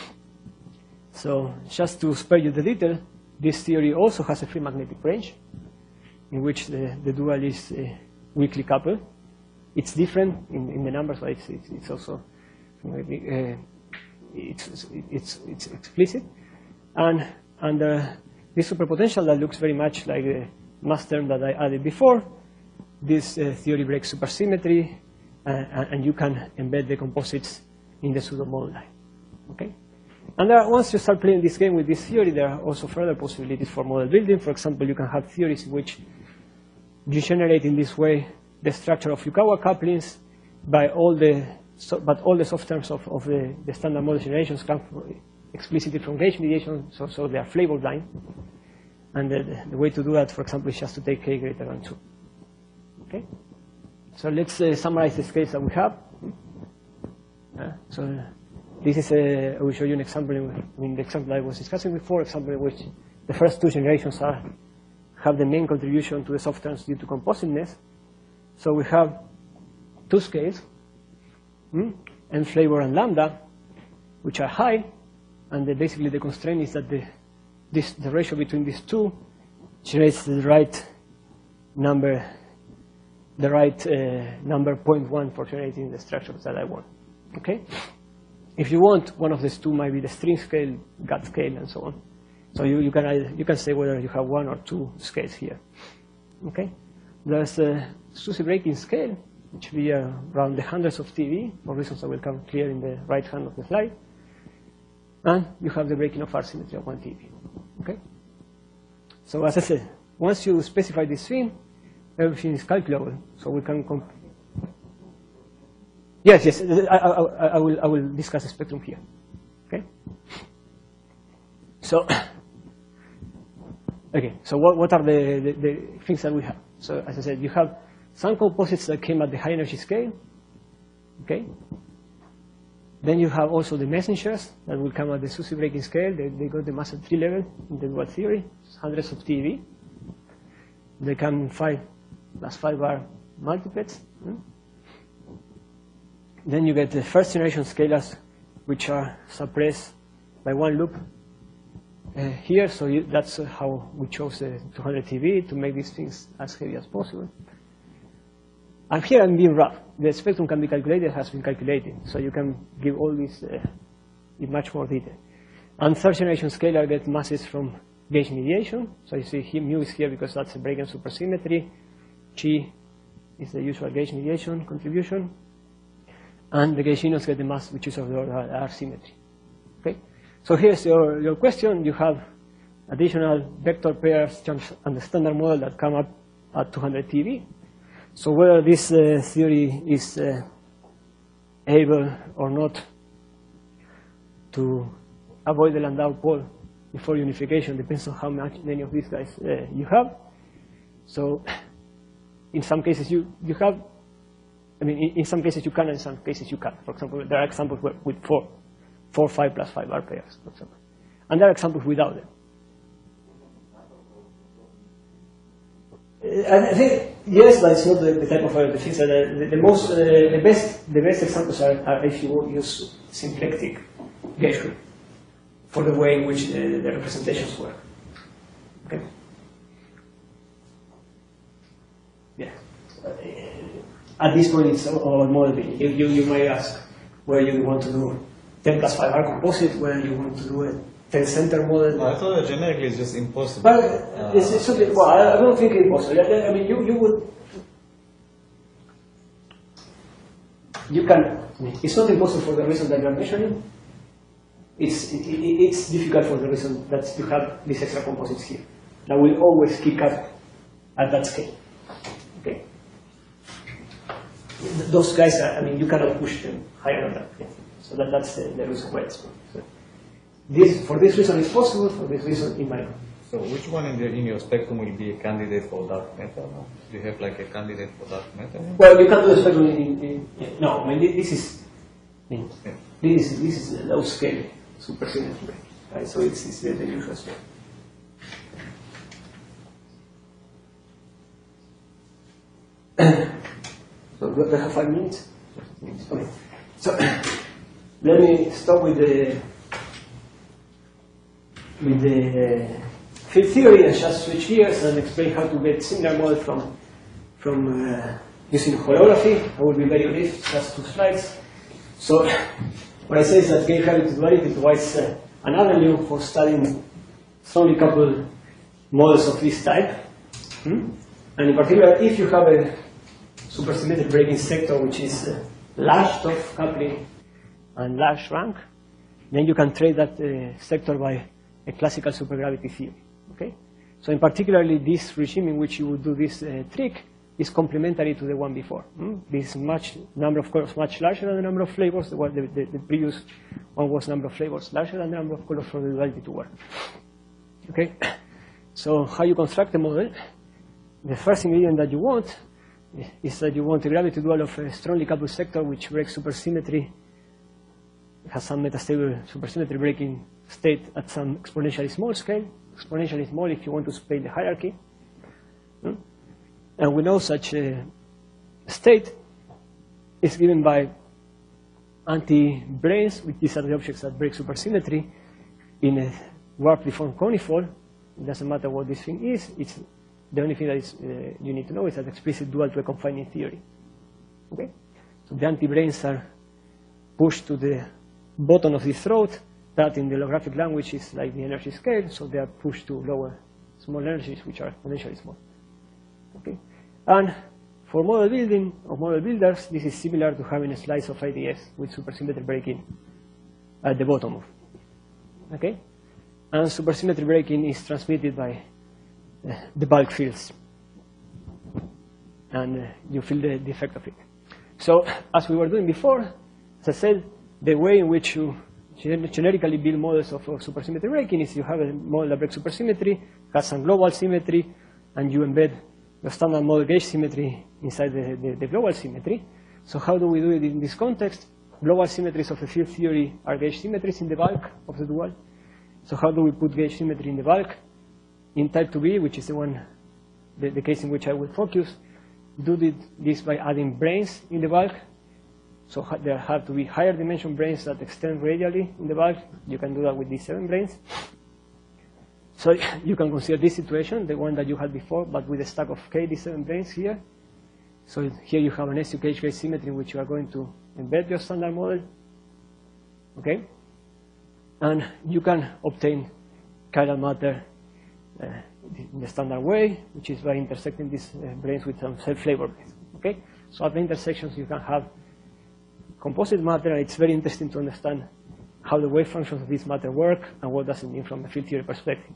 Speaker 1: So just to spare you the detail, this theory also has a free magnetic range in which the, the dual is uh, weakly coupled. It's different in, in the numbers, but it's, it's, it's also uh, it's, it's, it's explicit. And, and uh, this superpotential that looks very much like the mass term that I added before, this uh, theory breaks supersymmetry, uh, and you can embed the composites in the pseudo-model line. Okay? And there, once you start playing this game with this theory, there are also further possibilities for model building. For example, you can have theories in which you generate in this way the structure of Yukawa couplings by all the, so, but all the soft terms of, of the, the standard model generations come from, explicitly from gauge mediation, so, so they are flavor blind. And the, the way to do that, for example, is just to take k greater than two. Okay? So let's uh, summarize the scales that we have. Uh, so uh, this is a, I will show you an example, in, I mean, the example I was discussing before, example in which the first two generations are, have the main contribution to the soft terms due to compositeness. So we have two scales, hmm, and flavor and lambda, which are high, and the, basically the constraint is that the, this, the ratio between these two generates the right number, the right uh, number zero point one for generating the structures that I want. Okay? If you want, one of these two might be the string scale, gut scale, and so on. So you, you, can, either, you can say whether you have one or two scales here. Okay? There's a SUSY breaking scale, which will be uh, around the hundreds of T V, for reasons that will come clear in the right hand of the slide. And you have the breaking of R symmetry of one T V. Okay? So as I said, once you specify this thing, everything is calculable. So we can comp Yes, yes, I, I, I, will, I will discuss the spectrum here. Okay? So, okay, so what, what are the, the, the things that we have? So as I said, you have some composites that came at the high energy scale. Okay? Then you have also the messengers that will come at the SUSY breaking scale. They, they go to the mass at three level in the dual theory, hundreds of T V. They come in five plus five bar multiplets. Hmm? Then you get the first generation scalars, which are suppressed by one loop uh, here. So you, that's uh, how we chose the two hundred T V to make these things as heavy as possible. And here I'm being rough. The spectrum can be calculated, has been calculated. So you can give all this uh, in much more detail. And third generation scalar get masses from gauge mediation. So you see here, mu is here because that's a break and supersymmetry. Chi is the usual gauge mediation contribution. And the gauge-inos get the mass which is of the order R symmetry. Okay? So here's your, your question. You have additional vector pairs and the standard model that come up at two hundred T V. So whether this uh, theory is uh, able or not to avoid the Landau pole before unification depends on how much many of these guys uh, you have. So in some cases you, you have, I mean, in, in some cases you can, and in some cases you can't. For example, there are examples with four, four, five plus five R pairs, for example. And there are examples without them. I think yes, but it's not the, the type of uh, the things that uh, the, the most, uh, the best, the best examples are, are if you use symplectic gauge group for the way in which the, the representations work. Okay. Yeah. Uh, at this point, it's all model building. You, you you might ask whether you want to do ten plus five R composite, whether you want to do a ten center model.
Speaker 2: No, I thought that generically it's just impossible.
Speaker 1: But uh, it's, it's okay. Well, I, I don't think it's impossible. I, I mean, you, you would. you can, it's not impossible for the reason that you're measuring. It's, it, it, it's difficult for the reason that you have these extra composites here. That will always kick up at that scale. Okay. Those guys, are, I mean, you cannot push them higher than that. Yeah. So that, that's the, the reason why it's small. So this, for this reason, it's possible. For this reason, it might not.
Speaker 2: So which one in, the, in your spectrum will be a candidate for dark matter? No? Do you have like a candidate for dark matter?
Speaker 1: Well, you can do the spectrum in, in, in yeah. No, I mean, this is, I mean,
Speaker 2: Yeah.
Speaker 1: this is, this is a low scale supersymmetry, right? So it's, it's the, the usual scale. So do I have five minutes? Okay. So let me start with the with the field theory and just switch gears and explain how to get similar model from from uh, using holography. I will be very brief, just two slides. So what I say is that gauge gravity duality provides uh, an avenue for studying strongly coupled models of this type. Hmm? And in particular, if you have a supersymmetric breaking sector which is uh, large top coupling and large rank, then you can trade that uh, sector by a classical supergravity theory. Okay? So in particularly this regime in which you would do this uh, trick is complementary to the one before. Mm? This much number of colors much larger than the number of flavors. The, the, the, the previous one was number of flavors larger than the number of colors for the duality to work. Okay? So how you construct the model? The first ingredient that you want is that you want a gravity dual of a strongly coupled sector which breaks supersymmetry, has some metastable supersymmetry breaking state at some exponentially small scale. Exponentially small if you want to explain the hierarchy. Hmm? And we know such a state is given by anti-branes, which these are the objects that break supersymmetry in a warp deformed conifold. It doesn't matter what this thing is. It's the only thing that is, uh, you need to know is that explicit dual to a confining theory. Okay? So the anti-branes are pushed to the bottom of this throat. That in the holographic language is like the energy scale, so they are pushed to lower small energies, which are exponentially small. Okay? And for model building of model builders, this is similar to having a slice of I D S with supersymmetry breaking at the bottom of it. Okay? And supersymmetry breaking is transmitted by uh, the bulk fields. And uh, you feel the, the effect of it. So, as we were doing before, as I said, the way in which you generically build models of, of supersymmetry breaking is you have a model that breaks supersymmetry, has some global symmetry, and you embed the standard model gauge symmetry inside the, the, the global symmetry. So how do we do it in this context? Global symmetries of the field theory are gauge symmetries in the bulk of the dual. So how do we put gauge symmetry in the bulk? In type two B, which is the one, the, the case in which I will focus, do this by adding branes in the bulk. So there have to be higher dimension branes that extend radially in the bulk. You can do that with these seven branes. So you can consider this situation, the one that you had before, but with a stack of K D seven branes here. So here you have an S U K H gauge symmetry in which you are going to embed your standard model. Okay? And you can obtain chiral matter uh, in the standard way, which is by intersecting these uh, branes with some self-flavor branes. Okay? So at the intersections you can have composite matter, and it's very interesting to understand how the wave functions of this matter work and what does it mean from a field theory perspective.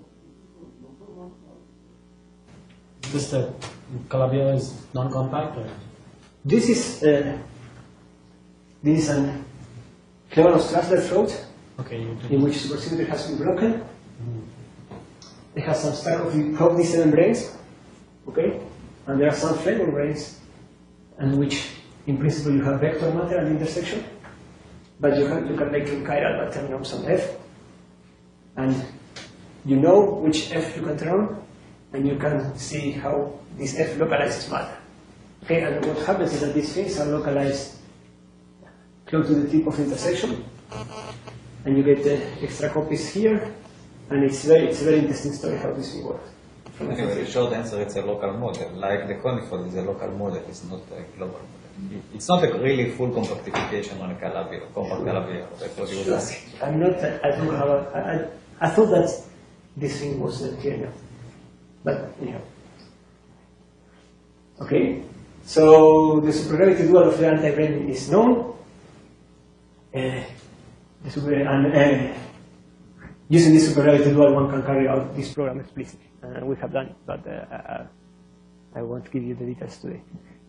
Speaker 4: This the Calabi-Yau is non-compact? Or?
Speaker 1: This is uh, this is an Klebanov-Strasser throat
Speaker 4: Okay, you
Speaker 1: in which supersymmetry has been broken. Mm-hmm. It has some stack of K D seven branes, okay, and there are some flavor branes, and which in principle you have vector matter at the intersection, but you can you can make them chiral by turning on some F, and you know which F you can turn on, and you can see how this F localizes matter. Okay, and what happens is that these things are localized close to the tip of intersection, and you get the extra copies here, and it's very it's a very interesting story how this thing works.
Speaker 2: Anyway, the short answer, it's a local model. Like the conifold is a local model, it's not a global model. It's not a really full compactification on a Calabi-Yau, compact Calabi-Yau. That's what you were asking.
Speaker 1: I'm not, I don't have a, I, I thought that this thing was uh, here now. But anyhow. Okay, So the supergravity dual of the anti-brane is known. Uh, the super, and uh, using this supergravity dual, one can carry out this program explicitly. And we have done it, but uh, I won't give you the details today.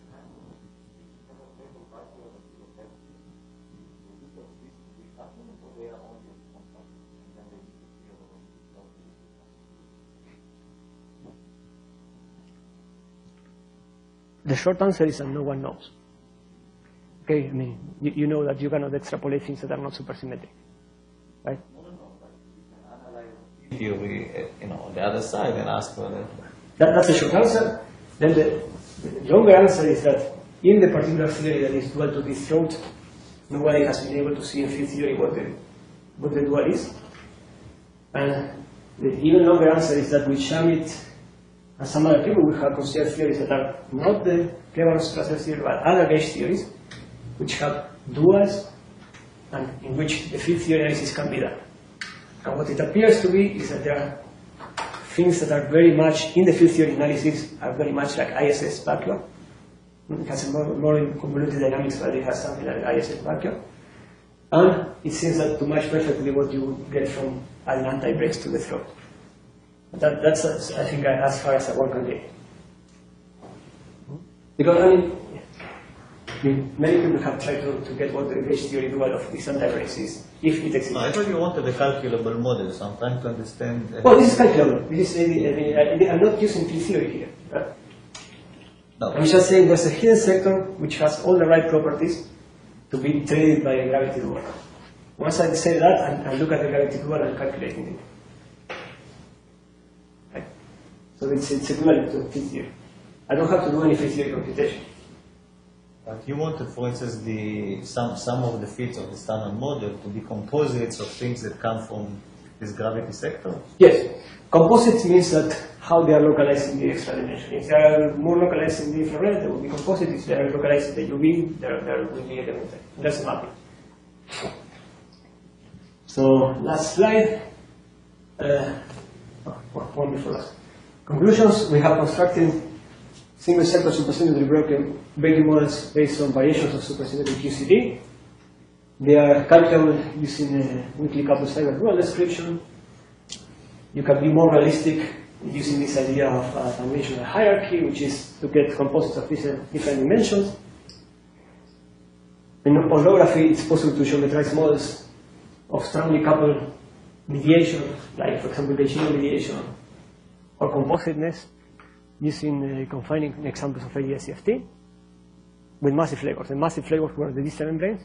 Speaker 1: The short answer is that no one knows. Okay, I mean, you, you know that you cannot extrapolate things that are not supersymmetric, right?
Speaker 2: Theory, you know, on the other side and ask for the...
Speaker 1: That, that's the short answer. Then the, the longer answer is that in the particular theory that is dual to this throat, nobody has been able to see in field theory what the, what the dual is. And the even longer answer is that with Shamit and some other people, we have considered theories that are not the Klebanov-Strasser theory, but other gauge theories, which have duals, and in which the field theory analysis can be done. And what it appears to be is that there are things that are very much, in the field theory analysis, are very much like I S S vacuum. It has a more, more convoluted dynamics, but it has something like I S S vacuum. And it seems that to match perfectly what you get from adding anti-brakes to the throat. That, that's, I think, as far as I work on it. Because, I mean, I mean, many people have tried to, to get what the gauge theory dual of this anti-brakes is, if it exists.
Speaker 2: No, I thought you wanted a calculable model, so I'm trying to understand. Uh,
Speaker 1: well, this is calculable. This is, I mean, I'm not using field theory here. Right?
Speaker 2: no.
Speaker 1: I'm just saying there's a hidden sector which has all the right properties to be traded by a gravity dual. Once I say that, and, and look at the gravity dual, I'm calculating it. Right? So it's, it's equivalent to field theory. I don't have to do any field theory computation.
Speaker 2: But you wanted, for instance, the some some of the fields of the standard model to be composites of things that come from this gravity sector?
Speaker 1: Yes. Composites means that how they are localized in the extra dimension. If they are more localized in the infrared, they will be composite. If they are localized in the U V, there, there will be element. That's mapping. So, last slide. Uh, oh, one before last. Conclusions. We have constructed single sector supersymmetry broken braking models based on variations of supersymmetry Q C D. They are calculable using a weakly coupled cyber dual description. You can be more realistic using this idea of a dimensional hierarchy, which is to get composites of different, different dimensions. In orography, it's possible to geometrize models of strongly coupled mediation, like, for example, Gaussian mediation, or compositeness, using uh, confining examples of A D S C F T with massive flavors. The massive flavors were the distal membranes.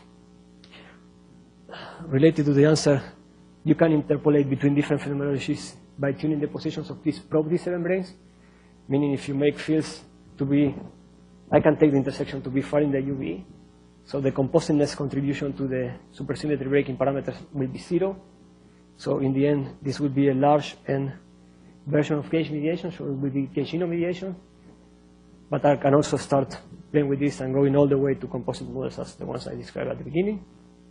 Speaker 1: Related to the answer, you can interpolate between different phenomenologies by tuning the positions of these probe distal membranes, meaning if you make fields to be, I can take the intersection to be far in the U V, so the compositeness contribution to the supersymmetry braking parameters will be zero. So in the end, this will be a large N version of gauge mediation, so it will be Gaussian mediation. But I can also start playing with this and going all the way to composite models as the ones I described at the beginning.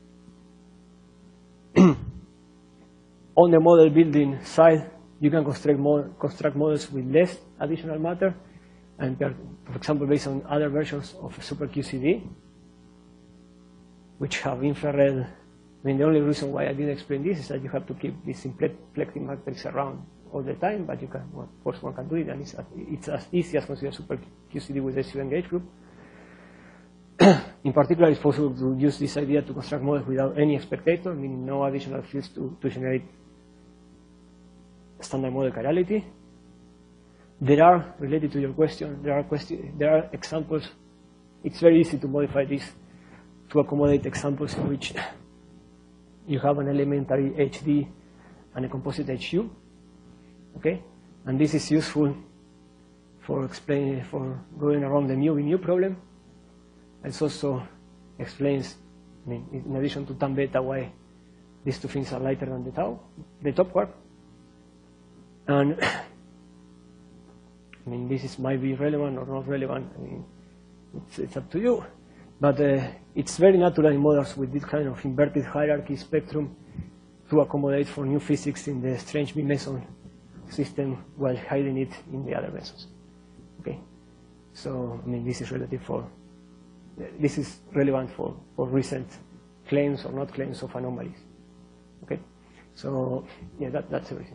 Speaker 1: On the model building side, you can construct, mod construct models with less additional matter, and for example, based on other versions of Super Q C D, which have infrared. I mean, the only reason why I didn't explain this is that you have to keep this symplectic matrix around all the time, but you can, well, of course, one can do it, and it's, it's as easy as consider Super Q C D with S U N gauge group. In particular, it's possible to use this idea to construct models without any expectator, meaning no additional fields to, to generate standard model chirality. There are, related to your question, there are, question, there are examples. It's very easy to modify this to accommodate examples in which you have an elementary H D and a composite H U. Okay, and this is useful for explaining, for going around the mu v mu problem. It also explains, I mean, in addition to tan beta, why these two things are lighter than the tau, the top quark. And I mean, this is might be relevant or not relevant. I mean, it's, it's up to you. But uh, it's very natural in models with this kind of inverted hierarchy spectrum to accommodate for new physics in the strange B meson system while hiding it in the other mesons. Okay. So, I mean, this is relative for, this is relevant for, for recent claims or not claims of anomalies. Okay? So, yeah, that, that's everything.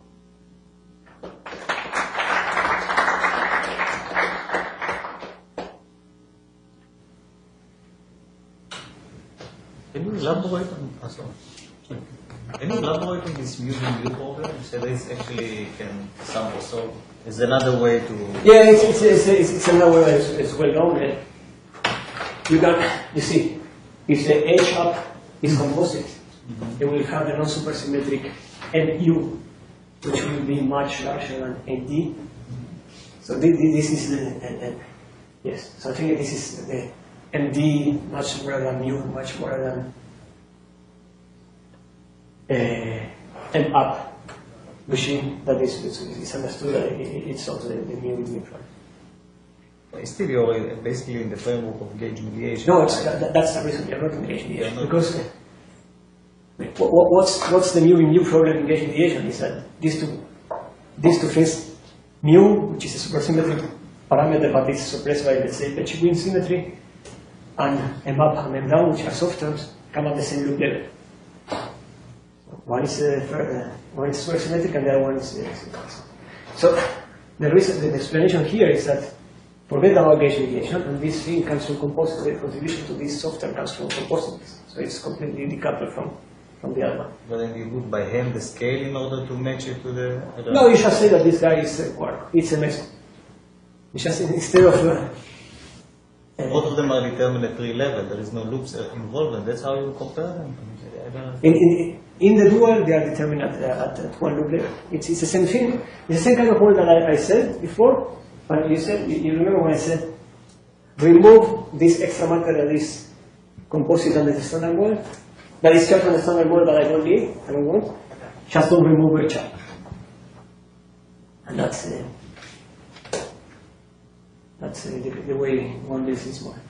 Speaker 2: Can you elaborate on, oh, sorry. Can you elaborate on this mu mu problem? You said this actually can somehow solve. Is another way to.
Speaker 1: Yeah, it's, it's, it's, it's, it's another way, it's, it's well known. Uh, you can, you see, if the H up is composite, mm-hmm. it will have a non-supersymmetric M U, which will be much larger than M D. So this, this is the, uh, uh, yes, so I think this is the M D much more than mu, much more than uh, M up machine that is, is understood that it's also the, the mu neutral.
Speaker 2: Still, you're basically in the framework of gauge mediation.
Speaker 1: No, it's, that, that's the reason you're not in gauge mediation. Because uh, what, what's, what's the mu in mu problem in gauge mediation is that these two, these two things, mu, which is a supersymmetric parameter but it's suppressed by, let's say, Pechi-Wien symmetry, and M up and M down, which are soft terms, come at the same loop level. One is uh, one is supersymmetric and the other one is. Uh, so the reason, the explanation here is that forget about gauge mediation, and this thing comes from composite. The contribution to this soft term comes from composites, so it's completely decoupled from from the other one.
Speaker 2: But then you put by hand the scale in order to match it to the. I don't
Speaker 1: No,
Speaker 2: know.
Speaker 1: you just say that this guy is a quark. It's a meson. You just instead of. Uh,
Speaker 2: Both of them are determined at three level. There is no loops involved, and that's how you compare them. I don't know.
Speaker 1: In, in, in the dual, they are determined at, uh, at, at one loop level. It's, it's the same thing. It's the same kind of word that I, I said before. But you said, you, you remember when I said, remove this extra marker that is composite on the standard wall, that is kept on the standard wall that I don't need, I don't want. Just don't remove H up. And that's uh, that's uh, the, the way one builds this more.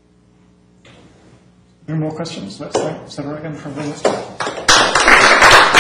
Speaker 5: Any more questions? Let's thank Sever again for bringing us.